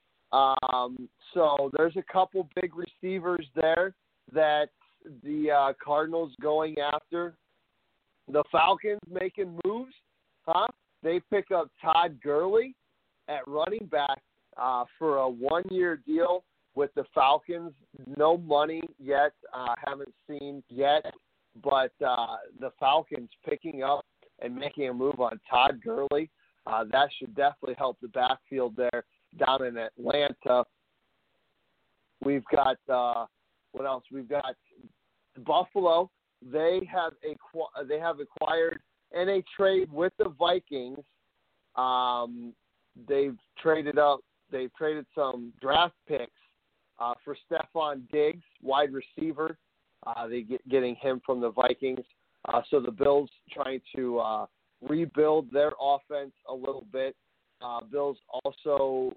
So there's a couple big receivers there that the Cardinals going after. The Falcons making moves, They pick up Todd Gurley at running back for a 1-year deal with the Falcons. No money yet, haven't seen yet, but the Falcons picking up and making a move on Todd Gurley, that should definitely help the backfield there down in Atlanta. We've got what else? We've got Buffalo. They have acquired in a trade with the Vikings. They've traded some draft picks for Stephon Diggs, wide receiver. They getting him from the Vikings. So the Bills trying to rebuild their offense a little bit. Bills also,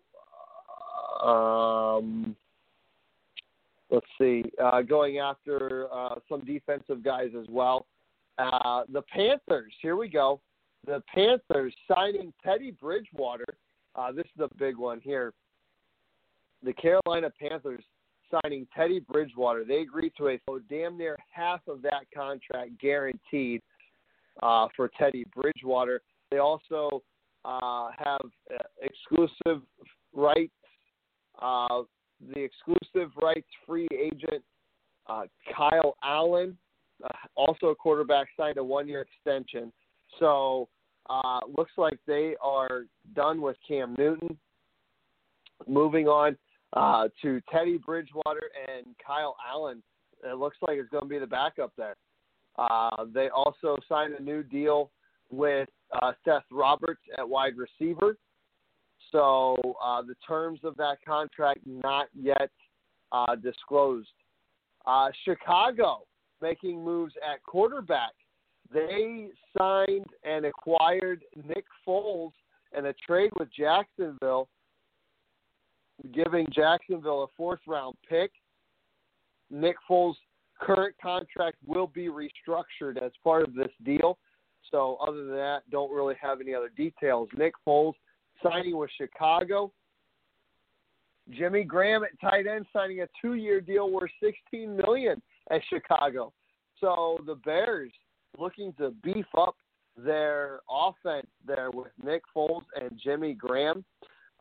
going after some defensive guys as well. The Panthers, here we go. The Panthers signing Teddy Bridgewater. This is the big one here. The Carolina Panthers signing Teddy Bridgewater. They agreed to damn near half of that contract guaranteed for Teddy Bridgewater. They also have exclusive rights. The exclusive rights free agent Kyle Allen, also a quarterback, signed a 1-year extension. So looks like they are done with Cam Newton. Moving on to Teddy Bridgewater and Kyle Allen. It looks like it's going to be the backup there. They also signed a new deal with Seth Roberts at wide receiver. So the terms of that contract not yet disclosed. Chicago making moves at quarterback. They signed and acquired Nick Foles in a trade with Jacksonville, giving Jacksonville a 4th-round pick. Nick Foles' current contract will be restructured as part of this deal. So other than that, don't really have any other details. Nick Foles signing with Chicago. Jimmy Graham at tight end signing a 2-year deal worth $16 million at Chicago. So the Bears looking to beef up their offense there with Nick Foles and Jimmy Graham.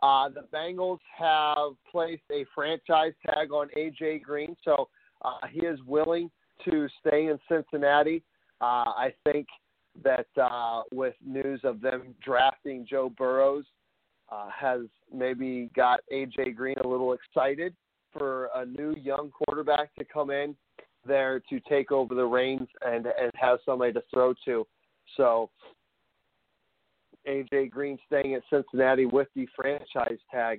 The Bengals have placed a franchise tag on A.J. Green, so he is willing to stay in Cincinnati. I think that with news of them drafting Joe Burrows has maybe got A.J. Green a little excited for a new young quarterback to come in there to take over the reins and have somebody to throw to. So A.J. Green staying at Cincinnati with the franchise tag.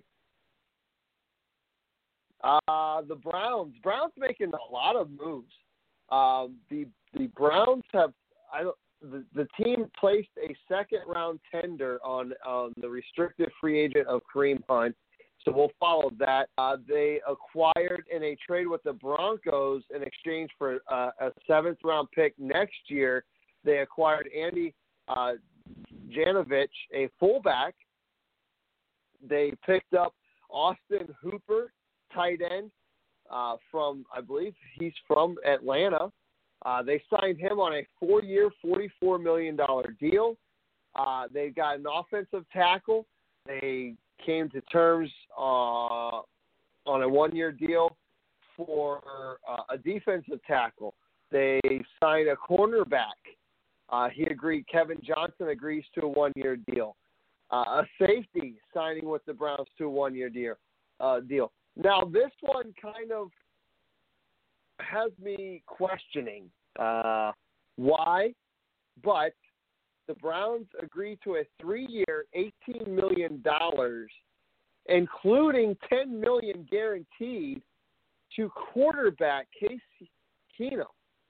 The Browns making a lot of moves. The Browns have the team placed a second-round tender on the restricted free agent of Kareem Hunt, so we'll follow that. They acquired in a trade with the Broncos in exchange for a seventh-round pick next year. They acquired Andy Janovich, a fullback. They picked up Austin Hooper, tight end, from, I believe he's from Atlanta. They signed him on a 4-year, $44 million deal. They got an offensive tackle. They came to terms on a 1-year deal for a defensive tackle. They signed a cornerback. Kevin Johnson agrees to a 1-year deal. A safety signing with the Browns to a 1-year deal. Now, this one kind of has me questioning why, but the Browns agreed to a 3-year, $18 million, including $10 million guaranteed, to quarterback Case Keenum.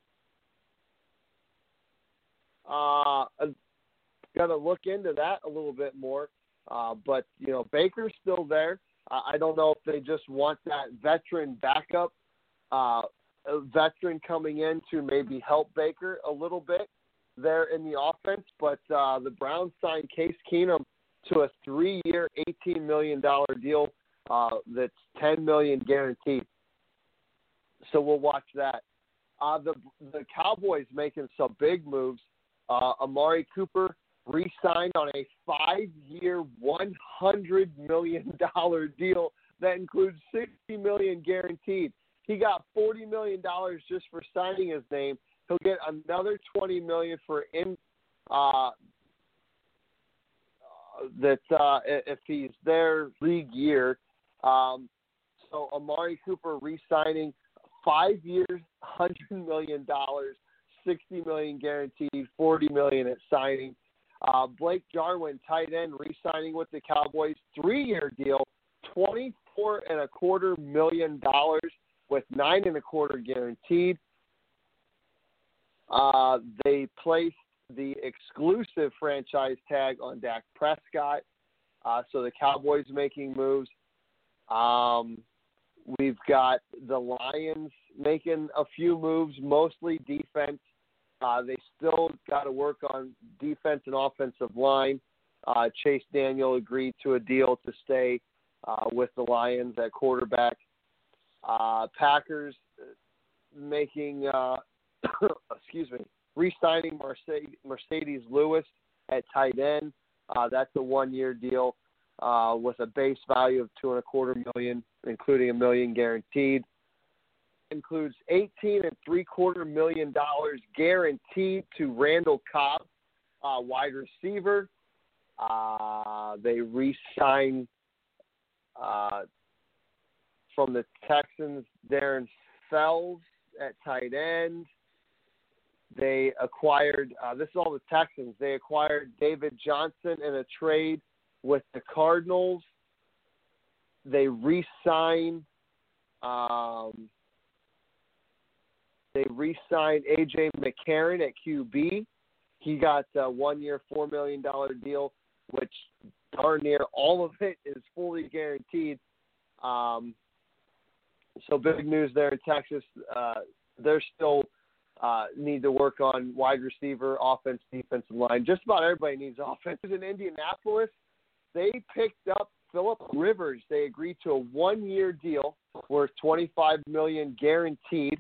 Got to look into that a little bit more. But, Baker's still there. I don't know if they just want that veteran backup, a veteran coming in to maybe help Baker a little bit there in the offense. But the Browns signed Case Keenum to a 3-year, $18 million deal that's $10 million guaranteed. So we'll watch that. The Cowboys making some big moves. Amari Cooper re-signed on a 5-year, $100 million deal that includes $60 million guaranteed. He got $40 million just for signing his name. He'll get another $20 million for if he's their league year. So Amari Cooper re-signing 5 years, $100 million, $60 million guaranteed, $40 million at signing. Blake Jarwin, tight end, re-signing with the Cowboys, 3-year deal, $24.25 million with $9.25 guaranteed. They placed the exclusive franchise tag on Dak Prescott. So the Cowboys making moves. We've got the Lions making a few moves, mostly defense. They still got to work on defense and offensive line. Chase Daniel agreed to a deal to stay with the Lions at quarterback. Packers making, re-signing Mercedes Lewis at tight end. That's a 1-year deal with a base value of $2.25 million, including $1 million guaranteed. Includes $18.75 million guaranteed to Randall Cobb, wide receiver. They re-signed from the Texans Darren Fells at tight end. They acquired, this is all the Texans, they acquired David Johnson in a trade with the Cardinals. They re-signed A.J. McCarron at QB. He got a 1-year, $4 million deal, which darn near all of it is fully guaranteed. So big news there in Texas. They're still need to work on wide receiver, offense, defensive line. Just about everybody needs offense. In Indianapolis, they picked up Phillip Rivers. They agreed to a 1-year deal worth $25 million guaranteed.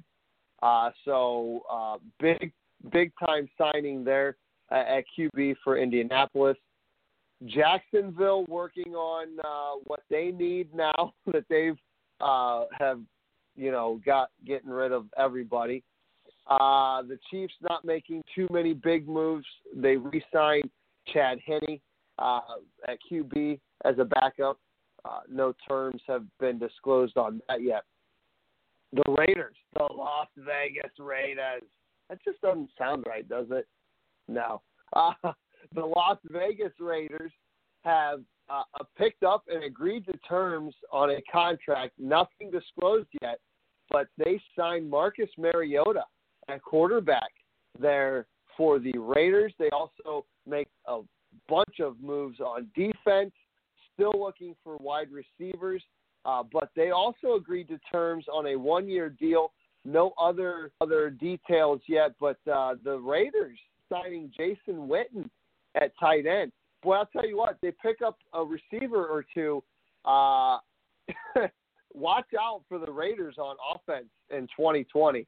So big time signing there at QB for Indianapolis. Jacksonville working on what they need now that they've have getting rid of everybody. The Chiefs not making too many big moves. They re-signed Chad Henne at QB as a backup. No terms have been disclosed on that yet. The Raiders, the Las Vegas Raiders. That just doesn't sound right, does it? No. The Las Vegas Raiders have picked up and agreed to terms on a contract, nothing disclosed yet, but they signed Marcus Mariota at quarterback there for the Raiders. They also make a bunch of moves on defense, still looking for wide receivers, but they also agreed to terms on a one-year deal. No other details yet, but the Raiders signing Jason Witten at tight end. Boy, I'll tell you what, they pick up a receiver or two. Watch out for the Raiders on offense in 2020.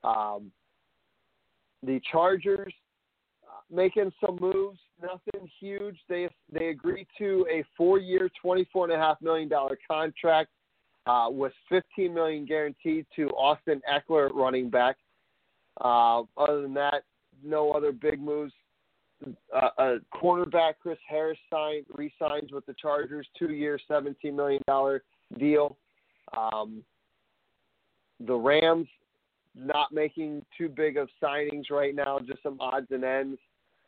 The Chargers making some moves, nothing huge. They agreed to a 4-year, $24.5 million contract with $15 million guaranteed to Austin Eckler at running back. Other than that, no other big moves. Cornerback Chris Harris re-signs with the Chargers, 2-year, $17 million deal. The Rams not making too big of signings right now, just some odds and ends.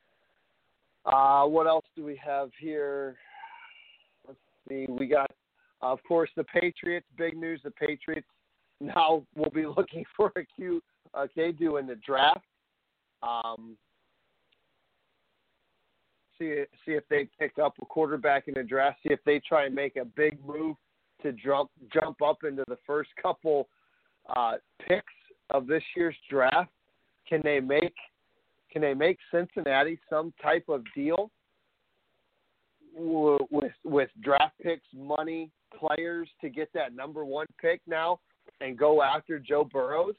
What else do we have here? Let's see. We got, of course, the Patriots. Big news, the Patriots now will be looking for a Q2 in the draft. See if they pick up a quarterback in the draft. See if they try and make a big move to jump up into the first couple picks of this year's draft. Can they make Cincinnati some type of deal with draft picks, money, players to get that number 1 pick now and go after Joe Burrows?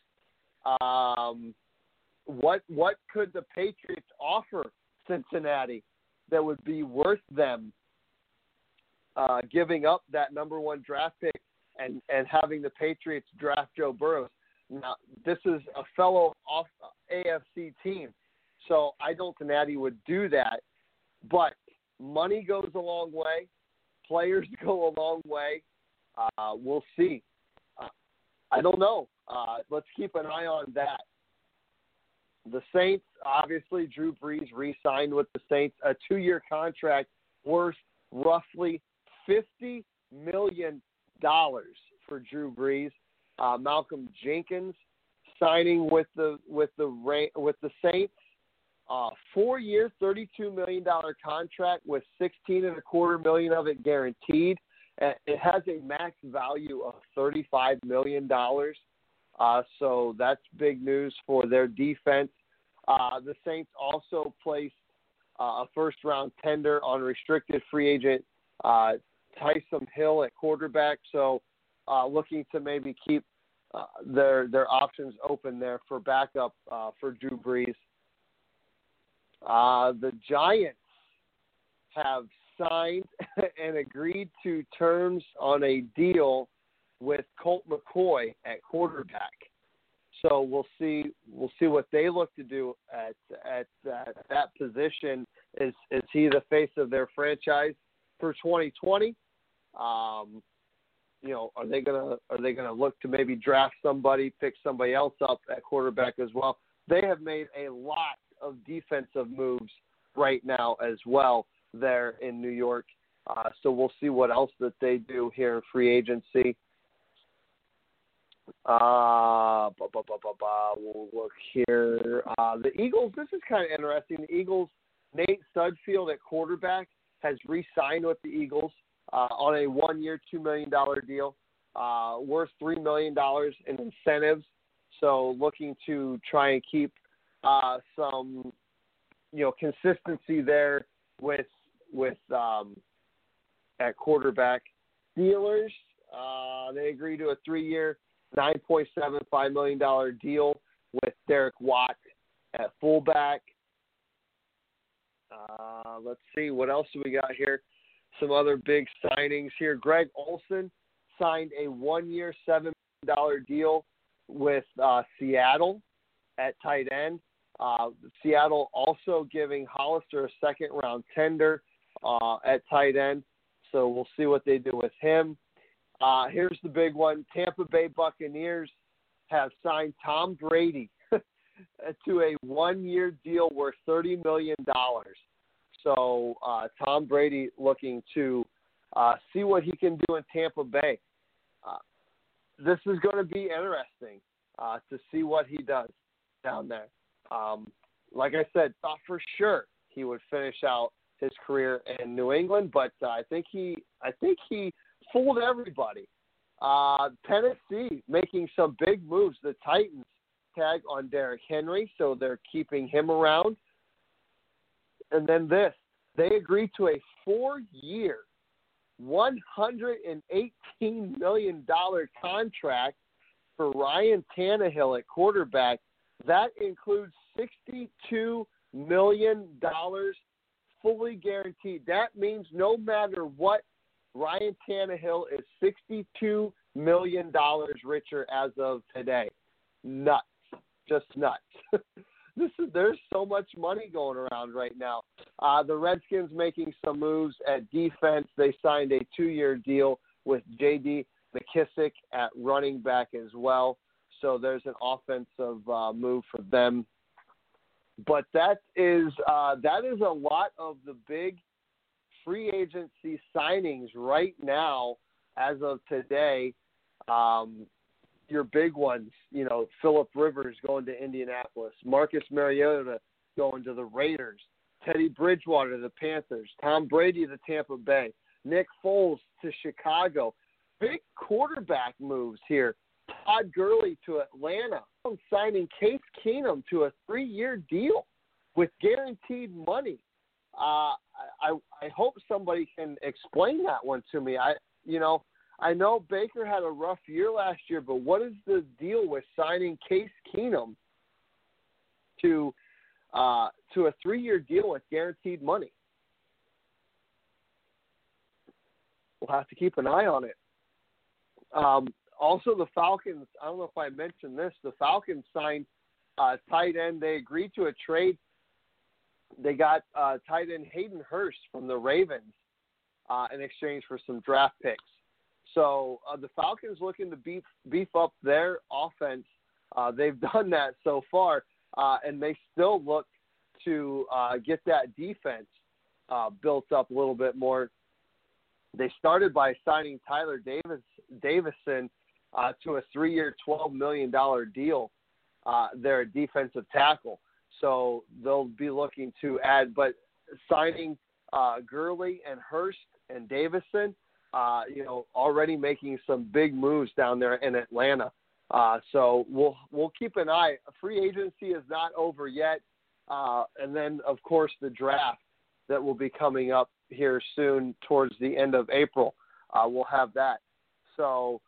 What could the Patriots offer Cincinnati that would be worth them giving up that number 1 draft pick and having the Patriots draft Joe Burrows? Now, this is a fellow off AFC team, so I don't think Cincinnati would do that. But money goes a long way. Players go a long way. We'll see. I don't know. Let's keep an eye on that. The Saints, obviously, Drew Brees re-signed with the Saints, a 2-year contract worth roughly $50 million for Drew Brees. Malcolm Jenkins signing with the Saints, 4-year, $32 million contract with $16.25 million of it guaranteed. It has a max value of $35 million. So that's big news for their defense. The Saints also placed a first-round tender on restricted free agent Taysom Hill at quarterback. So looking to maybe keep their options open there for backup for Drew Brees. The Giants have signed and agreed to terms on a deal with Colt McCoy at quarterback. So we'll see what they look to do at that position. Is he the face of their franchise for 2020? Are they gonna look to maybe draft somebody, pick somebody else up at quarterback as well? They have made a lot of defensive moves right now as well there in New York. So we'll see what else that they do here in free agency. We'll look here. The Eagles, this is kind of interesting. The Eagles, Nate Sudfeld at quarterback has re-signed with the Eagles on a 1-year, $2 million deal, worth $3 million in incentives. So looking to try and keep some, consistency there with at quarterback. Steelers, they agreed to a 3-year, $9.75 million deal with Derek Watt at fullback. Let's see, what else do we got here? Some other big signings here. Greg Olson signed a 1-year, $7 million deal with Seattle at tight end. Seattle also giving Hollister a second-round tender at tight end. So we'll see what they do with him. Here's the big one. Tampa Bay Buccaneers have signed Tom Brady to a 1-year deal worth $30 million. So Tom Brady looking to see what he can do in Tampa Bay. This is going to be interesting to see what he does down there. Like I said, thought for sure he would finish out his career in New England, but I think he fooled everybody. Tennessee making some big moves. The Titans tag on Derrick Henry, so they're keeping him around. And then they agreed to a 4-year, $118 million contract for Ryan Tannehill at quarterback. That includes $62 million fully guaranteed. That means no matter what, Ryan Tannehill is $62 million richer as of today. Nuts. Just nuts. There's so much money going around right now. The Redskins making some moves at defense. They signed a 2-year deal with J.D. McKissick at running back as well. So there's an offensive move for them. But that is a lot of the big free agency signings right now as of today. Your big ones, Phillip Rivers going to Indianapolis, Marcus Mariota going to the Raiders, Teddy Bridgewater to the Panthers, Tom Brady to Tampa Bay, Nick Foles to Chicago. Big quarterback moves here. Todd Gurley to Atlanta. I'm signing Case Keenum to a 3-year deal with guaranteed money. I hope somebody can explain that one to me. I know Baker had a rough year last year, but what is the deal with signing Case Keenum to a 3-year deal with guaranteed money? We'll have to keep an eye on it. Also, the Falcons, I don't know if I mentioned this, the Falcons signed tight end. They agreed to a trade. They got tight end Hayden Hurst from the Ravens in exchange for some draft picks. So the Falcons looking to beef up their offense. They've done that so far, and they still look to get that defense built up a little bit more. They started by signing Tyler Davison to a 3-year, $12 million deal. They're a defensive tackle. So they'll be looking to add, but signing Gurley and Hurst and Davison, already making some big moves down there in Atlanta. So we'll keep an eye. Free agency is not over yet. And then, of course, the draft that will be coming up here soon towards the end of April. We'll have that. So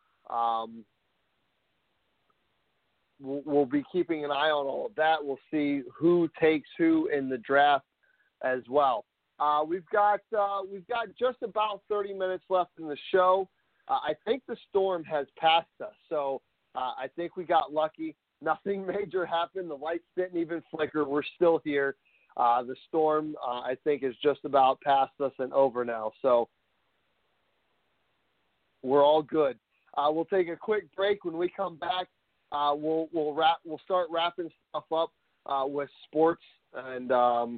we'll be keeping an eye on all of that. We'll see who takes who in the draft as well. We've got just about 30 minutes left in the show. I think the storm has passed us, so I think we got lucky. Nothing major happened. The lights didn't even flicker. We're still here. The storm, I think, is just about past us and over now. So we're all good. We'll take a quick break. When we come back, we'll start wrapping stuff up with sports. And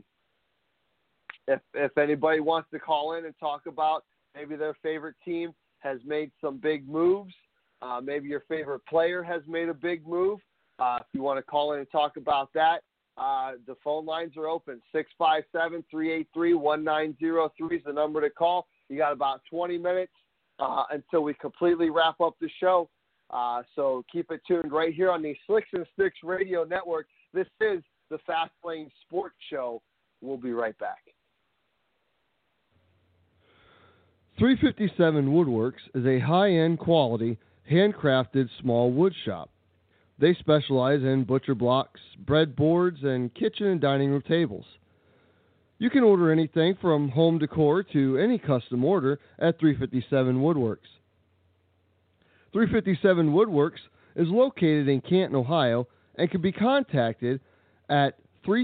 if anybody wants to call in and talk about maybe their favorite team has made some big moves, maybe your favorite player has made a big move. If you want to call in and talk about that, the phone lines are open. 657-383-1903 is the number to call. You got about 20 minutes until we completely wrap up the show. So keep it tuned right here on the Slicks and Sticks Radio Network. This is the Fast Lane Sports Show. We'll be right back. 357 Woodworks is a high-end quality, handcrafted small wood shop. They specialize in butcher blocks, breadboards, and kitchen and dining room tables. You can order anything from home decor to any custom order at 357 Woodworks. 357 Woodworks is located in Canton, Ohio, and can be contacted at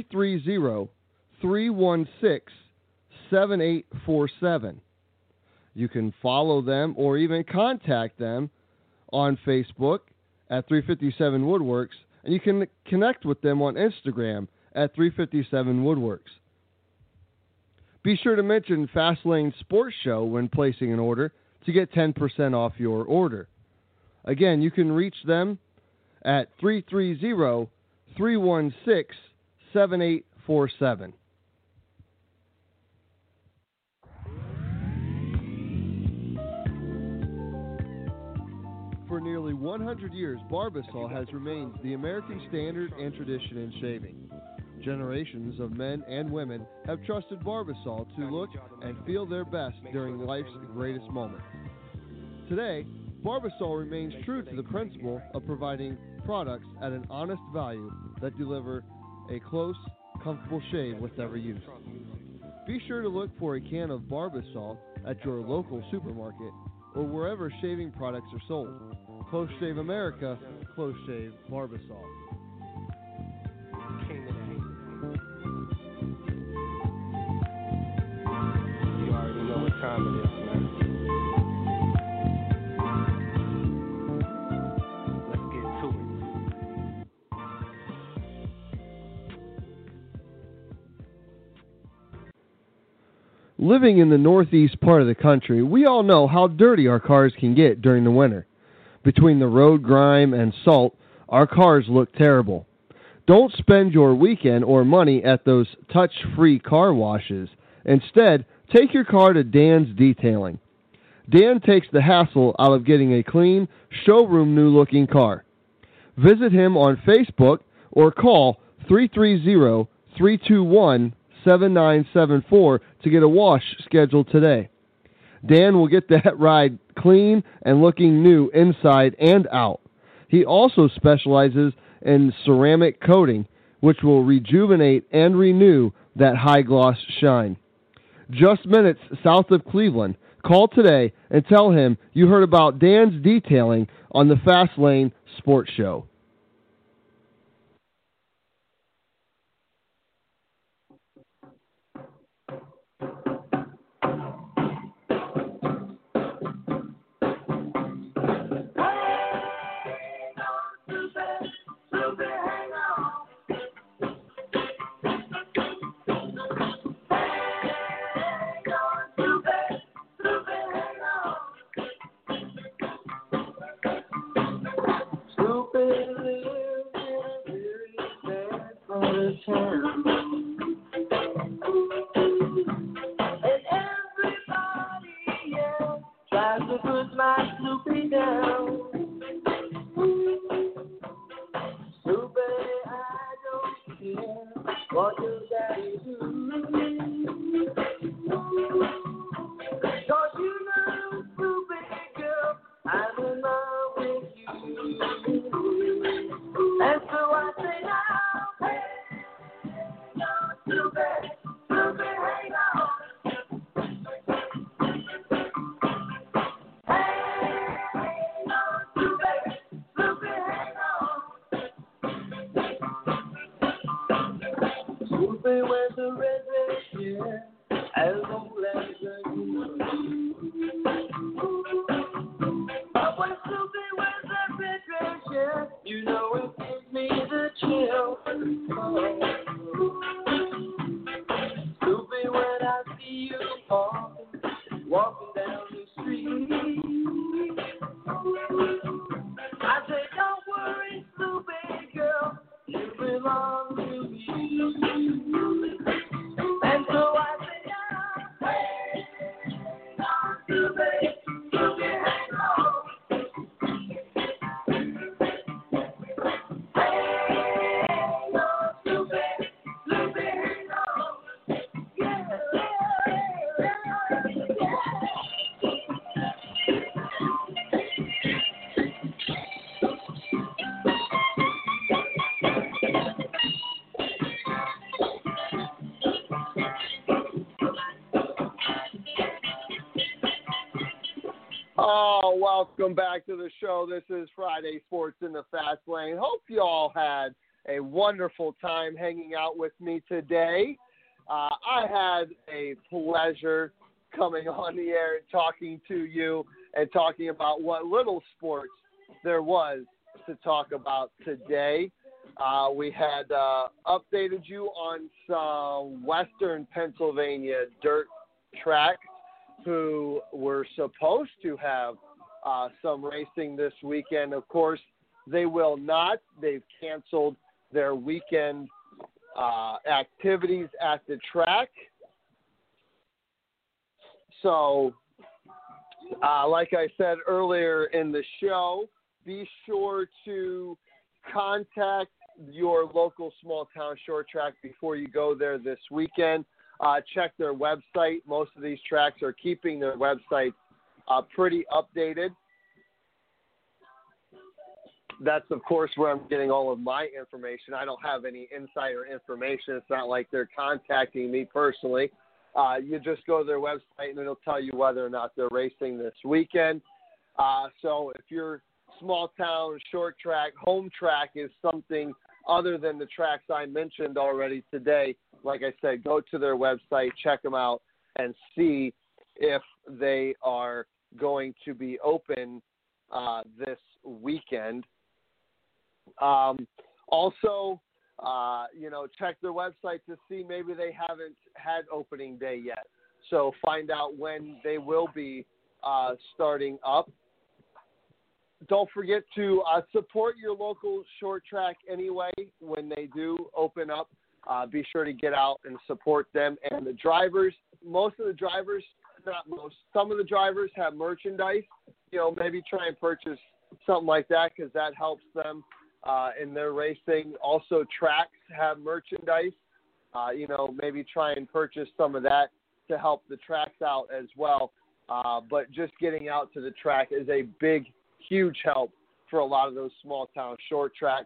330-316-7847. You can follow them or even contact them on Facebook at 357 Woodworks, and you can connect with them on Instagram at 357 Woodworks. Be sure to mention Fastlane Sports Show when placing an order to get 10% off your order. Again, you can reach them at 330-316-7847. For nearly 100 years, Barbasol has remained the American standard and tradition in shaving. Generations of men and women have trusted Barbasol to look and feel their best during life's greatest moments. Today, Barbasol remains true to the principle of providing products at an honest value that deliver a close, comfortable shave with every use. Be sure to look for a can of Barbasol at your local supermarket or wherever shaving products are sold. Close Shave America, Close Shave Barbasol. You already know what time it is, man. Let's get to it. Living in the northeast part of the country, we all know how dirty our cars can get during the winter. Between the road grime and salt, our cars look terrible. Don't spend your weekend or money at those touch-free car washes. Instead, take your car to Dan's Detailing. Dan takes the hassle out of getting a clean, showroom new-looking car. Visit him on Facebook or call 330-321-7974 to get a wash scheduled today. Dan will get that ride clean and looking new inside and out. He also specializes in ceramic coating, which will rejuvenate and renew that high-gloss shine. Just minutes south of Cleveland. Call today and tell him you heard about Dan's Detailing on the Fastlane Sports Show. Welcome back to the show. This is Friday Sports in the Fast Lane. Hope you all had a wonderful time hanging out with me today. I had a pleasure coming on the air and talking to you and talking about what little sports there was to talk about today. We had updated you on some Western Pennsylvania dirt tracks who were supposed to have some racing this weekend. Of course, they will not. They've canceled their weekend activities at the track. So, like I said earlier in the show, be sure to contact your local small-town short track before you go there this weekend. Check their website. Most of these tracks are keeping their websites pretty updated. That's, of course, where I'm getting all of my information. I don't have any insider information. It's not like they're contacting me personally. You just go to their website, and it'll tell you whether or not they're racing this weekend. So if your small-town short track, home track is something other than the tracks I mentioned already today, like I said, go to their website, check them out, and see if they are going to be open this weekend. Also, check their website to see maybe they haven't had opening day yet. So find out when they will be starting up. Don't forget to support your local short track anyway when they do open up. Be sure to get out and support them and the drivers. Some of the drivers have merchandise. Maybe try and purchase something like that because that helps them in their racing. Also, tracks have merchandise. Maybe try and purchase some of that to help the tracks out as well. But just getting out to the track is a big, huge help for a lot of those small-town short tracks.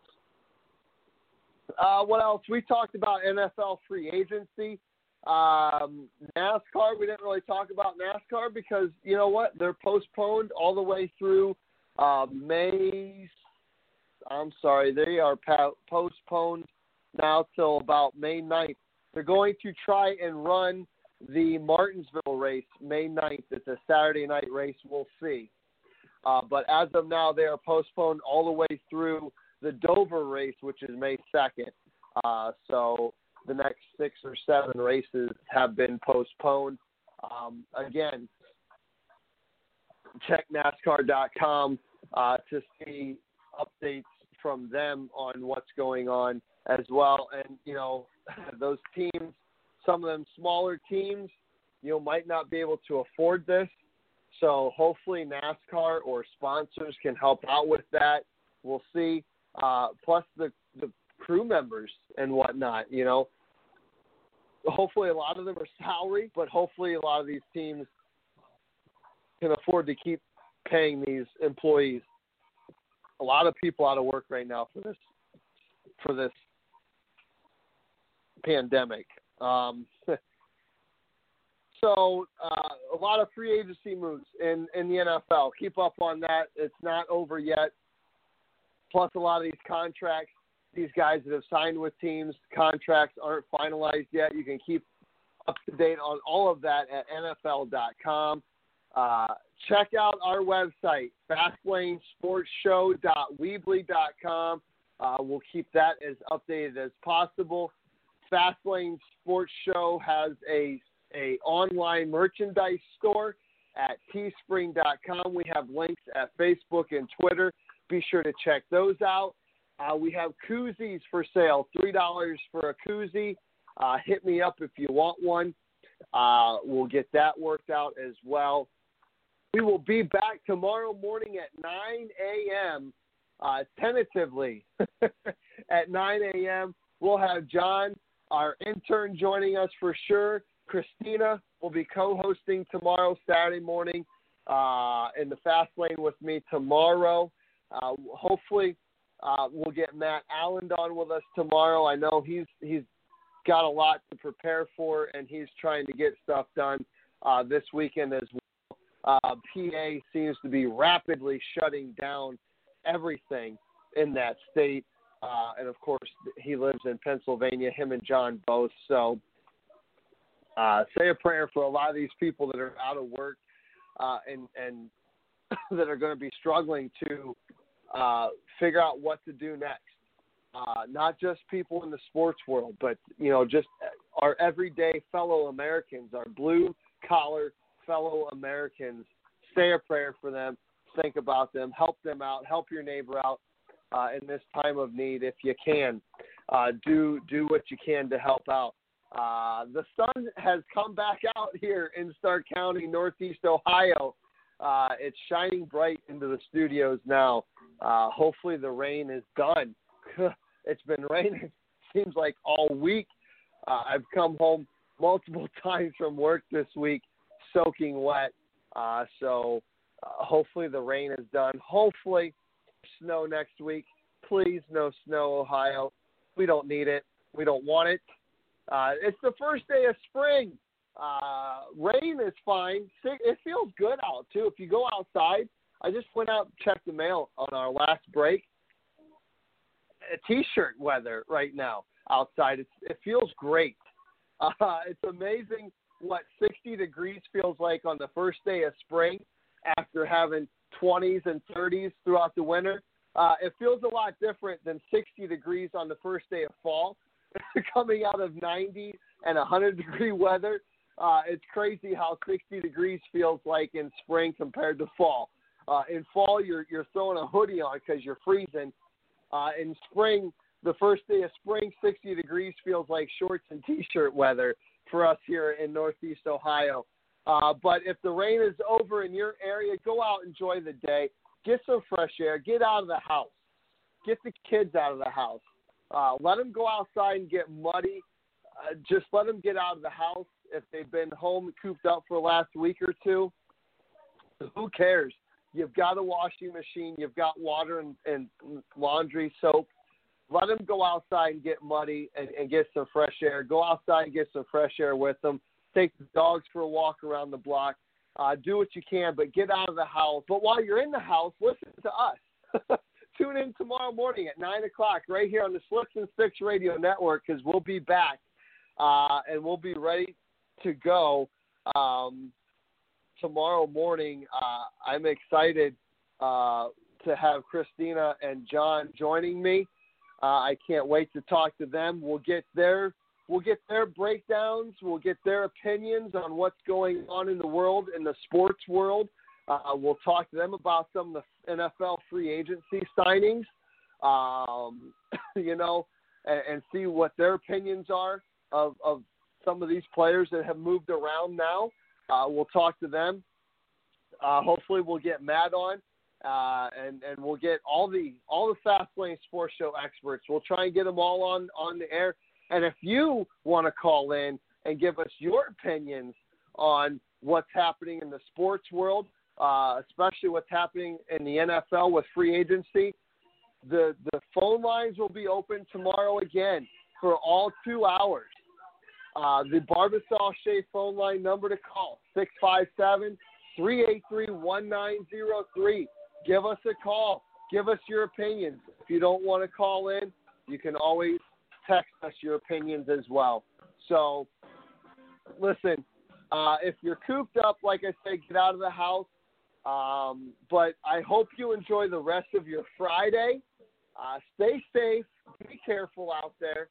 What else? We talked about NFL free agency. NASCAR, we didn't really talk about NASCAR because, you know what? They're postponed all the way through May. I'm sorry, they are postponed now till about May 9th. They're going to try and run the Martinsville race May 9th. It's a Saturday night race. We'll see. But as of now, they are postponed all the way through the Dover race, which is May 2nd. So the next 6 or 7 races have been postponed. Again, check NASCAR.com to see updates from them on what's going on as well. And, those teams, some of them smaller teams, might not be able to afford this. So hopefully NASCAR or sponsors can help out with that. We'll see. Plus the crew members and whatnot, Hopefully a lot of them are salary, but hopefully a lot of these teams can afford to keep paying these employees. A lot of people out of work right now for this pandemic. So a lot of free agency moves in the NFL. Keep up on that. It's not over yet. Plus a lot of these contracts, these guys that have signed with teams, contracts aren't finalized yet. You can keep up to date on all of that at NFL.com. Check out our website, FastlaneSportsShow.weebly.com. We'll keep that as updated as possible. Fastlane Sports Show has a online merchandise store at teespring.com. We have links at Facebook and Twitter. Be sure to check those out. We have koozies for sale, $3 for a koozie. Hit me up if you want one. We'll get that worked out as well. We will be back tomorrow morning at 9 a.m., tentatively at 9 a.m. We'll have John, our intern, joining us for sure. Christina will be co-hosting tomorrow, Saturday morning, in the Fast Lane with me tomorrow. Hopefully, we'll get Matt Allen on with us tomorrow. I know he's got a lot to prepare for, and he's trying to get stuff done this weekend as well. PA seems to be rapidly shutting down everything in that state. And, of course, he lives in Pennsylvania, him and John both. So say a prayer for a lot of these people that are out of work and that are going to be struggling to figure out what to do next. Not just people in the sports world, but, just our everyday fellow Americans, our blue-collar fellow Americans. Say a prayer for them. Think about them. Help them out. Help your neighbor out in this time of need if you can. Do what you can to help out. The sun has come back out here in Stark County, Northeast Ohio. It's shining bright into the studios now. Hopefully the rain is done. It's been raining, seems like, all week. I've come home multiple times from work this week soaking wet. So hopefully the rain is done. Hopefully snow next week. Please, no snow, Ohio. We don't need it. We don't want it. It's the first day of spring. Rain is fine. It feels good out, too. If you go outside, I just went out and checked the mail on our last break. A T-shirt weather right now outside. It feels great. It's amazing what 60 degrees feels like on the first day of spring after having 20s and 30s throughout the winter. It feels a lot different than 60 degrees on the first day of fall, coming out of 90 and 100-degree weather. It's crazy how 60 degrees feels like in spring compared to fall. In fall, you're throwing a hoodie on because you're freezing. In spring, the first day of spring, 60 degrees feels like shorts and T-shirt weather for us here in Northeast Ohio. But if the rain is over in your area, go out, enjoy the day. Get some fresh air. Get out of the house. Get the kids out of the house. Let them go outside and get muddy. Just let them get out of the house. If they've been home cooped up for the last week or two, who cares? You've got a washing machine. You've got water and laundry soap. Let them go outside and get muddy and get some fresh air. Go outside and get some fresh air with them. Take the dogs for a walk around the block. Do what you can, but get out of the house. But while you're in the house, listen to us. Tune in tomorrow morning at 9 o'clock right here on the Slicks and Sticks Radio Network because we'll be back and we'll be ready to go tomorrow morning. I'm excited to have Christina and John joining me. I can't wait to talk to them. We'll get their breakdowns. We'll get their opinions on what's going on in the world, in the sports world. We'll talk to them about some of the NFL free agency signings, and see what their opinions are of some of these players that have moved around now. We'll talk to them. Hopefully we'll get Matt on, and we'll get all the Fast Lane Sports Show experts. We'll try and get them all on the air. And if you want to call in and give us your opinions on what's happening in the sports world, especially what's happening in the NFL with free agency, the phone lines will be open tomorrow again for all 2 hours. The Barbasol Shea phone line number to call, 657-383-1903. Give us a call. Give us your opinions. If you don't want to call in, you can always text us your opinions as well. So, listen, if you're cooped up, like I said, get out of the house. But I hope you enjoy the rest of your Friday. Stay safe. Be careful out there.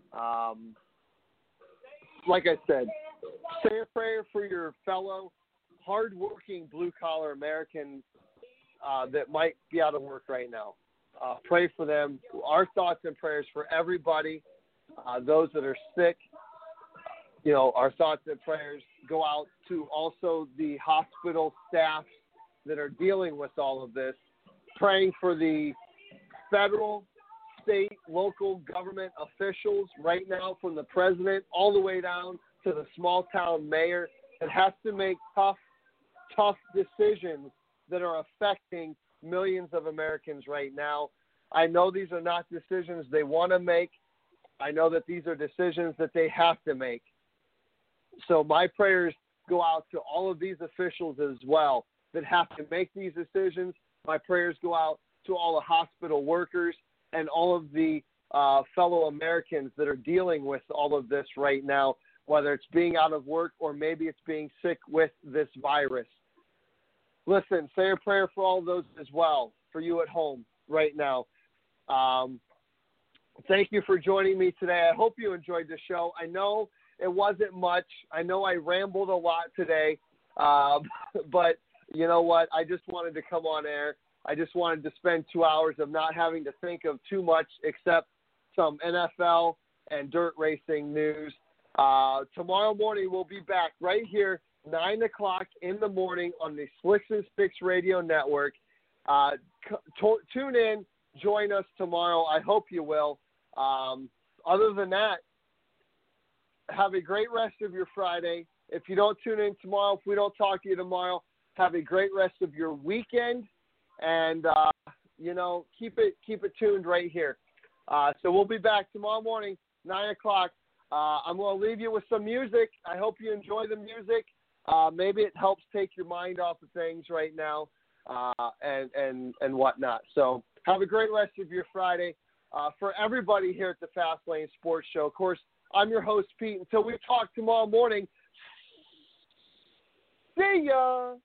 Like I said, say a prayer for your fellow hardworking blue-collar Americans that might be out of work right now. Pray for them. Our thoughts and prayers for everybody, those that are sick. Our thoughts and prayers go out to also the hospital staff that are dealing with all of this. Praying for the federal, state, local government officials right now, from the president all the way down to the small-town mayor that has to make tough decisions that are affecting millions of Americans right now. I know these are not decisions they want to make. I know that these are decisions that they have to make. So my prayers go out to all of these officials as well that have to make these decisions. My prayers go out to all the hospital workers and all of the fellow Americans that are dealing with all of this right now, whether it's being out of work or maybe it's being sick with this virus. Listen, say a prayer for all of those as well, for you at home right now. Thank you for joining me today. I hope you enjoyed the show. I know it wasn't much. I know I rambled a lot today, but you know what? I just wanted to come on air. I just wanted to spend 2 hours of not having to think of too much except some NFL and dirt racing news. Tomorrow morning we'll be back right here, 9 o'clock in the morning on the Slicks and Sticks Radio Network. Tune in, join us tomorrow. I hope you will. Other than that, have a great rest of your Friday. If you don't tune in tomorrow, if we don't talk to you tomorrow, have a great rest of your weekend. And, keep it tuned right here. So we'll be back tomorrow morning, 9 o'clock. I'm going to leave you with some music. I hope you enjoy the music. Maybe it helps take your mind off of things right now and whatnot. So have a great rest of your Friday. For everybody here at the Fast Lane Sports Show, of course, I'm your host, Pete. Until we talk tomorrow morning, see ya!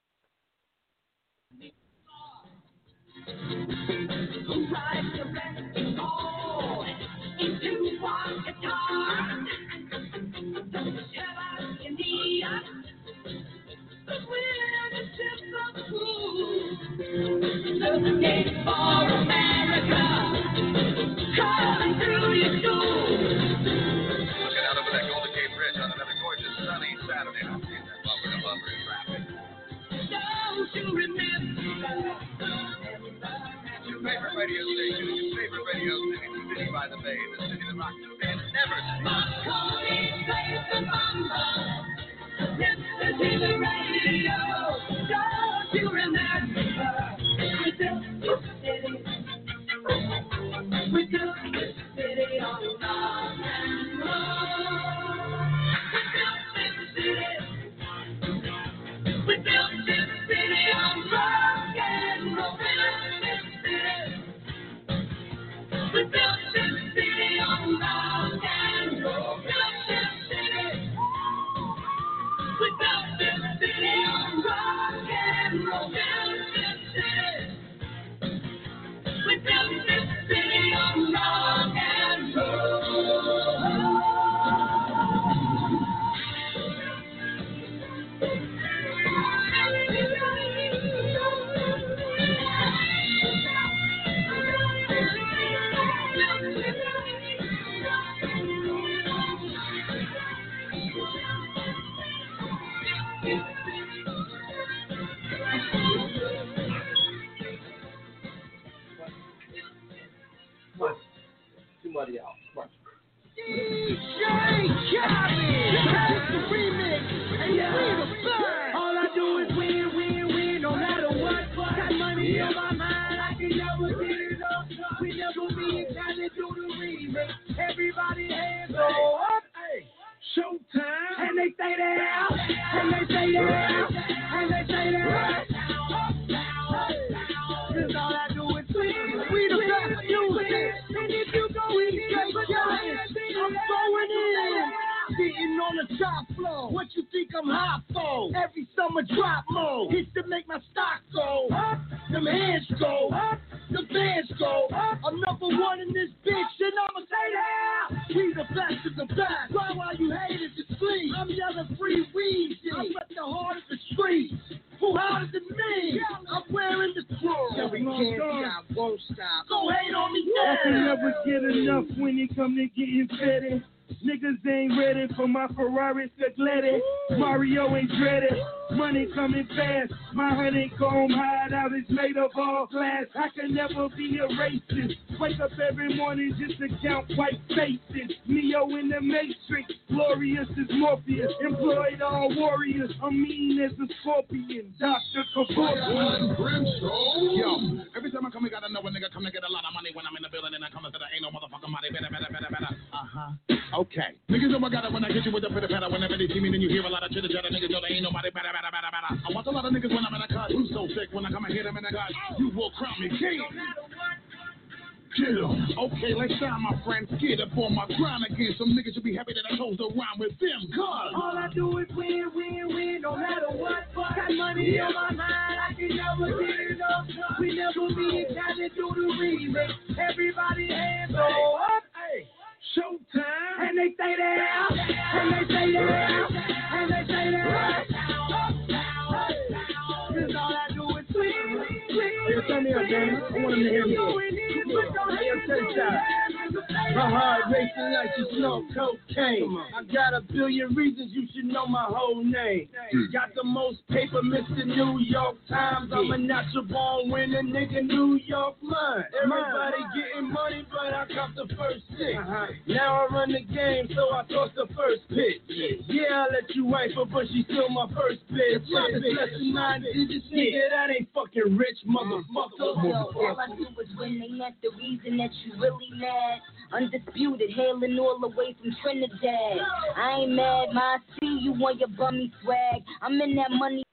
Who rides the wrecking ball into one guitar? Don't tell us you need us, but we're the ship of fools. Looking for America, calling through your schools. Looking out over that Golden Gate Bridge on another gorgeous sunny Saturday afternoon. Bumper to bumper in traffic. Don't you remember? Your favorite radio station, your favorite radio city, the city by the bay, the city that rocks the band, never. Marconi plays the mambo. Listen to the radio. Don't you remember? We built this city. We built this city on rock and roll. We built this city on rock and roll. We built this city on rock and roll. Built this city. We built this city on rock and roll. Built this city. We built this city on rock and roll. Somebody else. Come on. All I do is win, win, win, no matter what. Got money on my mind, I can never get it up. We never be excited to the remix. Everybody hands go up, hey. Showtime, and they say that, and they say that, and they say that. Cause all I do is win, we the best music. And if you go in here, I'm going in. Sitting on the top floor. What you think I'm hot for? Every summer drop mode. Hits to make my stock go up. Them hands go up. The fans go up. I'm number one in this bitch, and I'ma say that. We the best of the best. Why while you haters asleep? I'm yelling free weed. I'm at the heart of the streets. Who harder than me? I'm wearing the clothes. So we can't stop, won't stop. Go hate on me I can now. never get enough when it come to getting fitted. Niggas ain't ready for my Ferrari Spaghetti. Mario ain't dreaded. Money coming fast. My honeycomb hideout is made of all glass. I can never be a racist. Wake up every morning just to count white faces. Neo in the Matrix. Glorious as Morpheus. Employed all warriors. I'm mean as a scorpion. Dr. Kaportian. Yo, every time I come, we gotta know a nigga come to get a lot of money when I'm in the building and I come into the ain't no motherfucking money. Better. Okay. Niggas know I got it when I get you with the pitter patter. Whenever they see me, then you hear a lot of chitter chatter. Niggas know they ain't nobody better. I want a lot of niggas when I'm in a cut. Who's so sick when I come and hit them in the gut? You will crown me king. Get 'em. Okay, let's shine, my friends. Get up on my grind again. Some niggas should be happy that I chose to rhyme with them. Cause all I do is win, no matter what. Got money on my mind, I can never get enough. We never be excited to do the remix. Everybody hands up. Hey. Showtime. And they say that. And they say that. And they say that. Cause all I do is win. Hey, turn me up, man. I want him to hear me. My heart racing like you smoke cocaine. I got a billion reasons you should know my whole name. Got the most paper, Mr. New York Times. I'm a natural born winner, nigga, New York mine. Everybody getting money, but I caught the first six. Now I run the game, so I toss the first pitch. Yeah, I let you wife her, but she still my first bitch. Less than 9 digits, nigga, that ain't fucking rich, motherfucker. All I do is win, ain't that the reason that you really mad? Undisputed, hailing all the way from Trinidad. I ain't mad, ma, I see you on your bummy swag. I'm in that money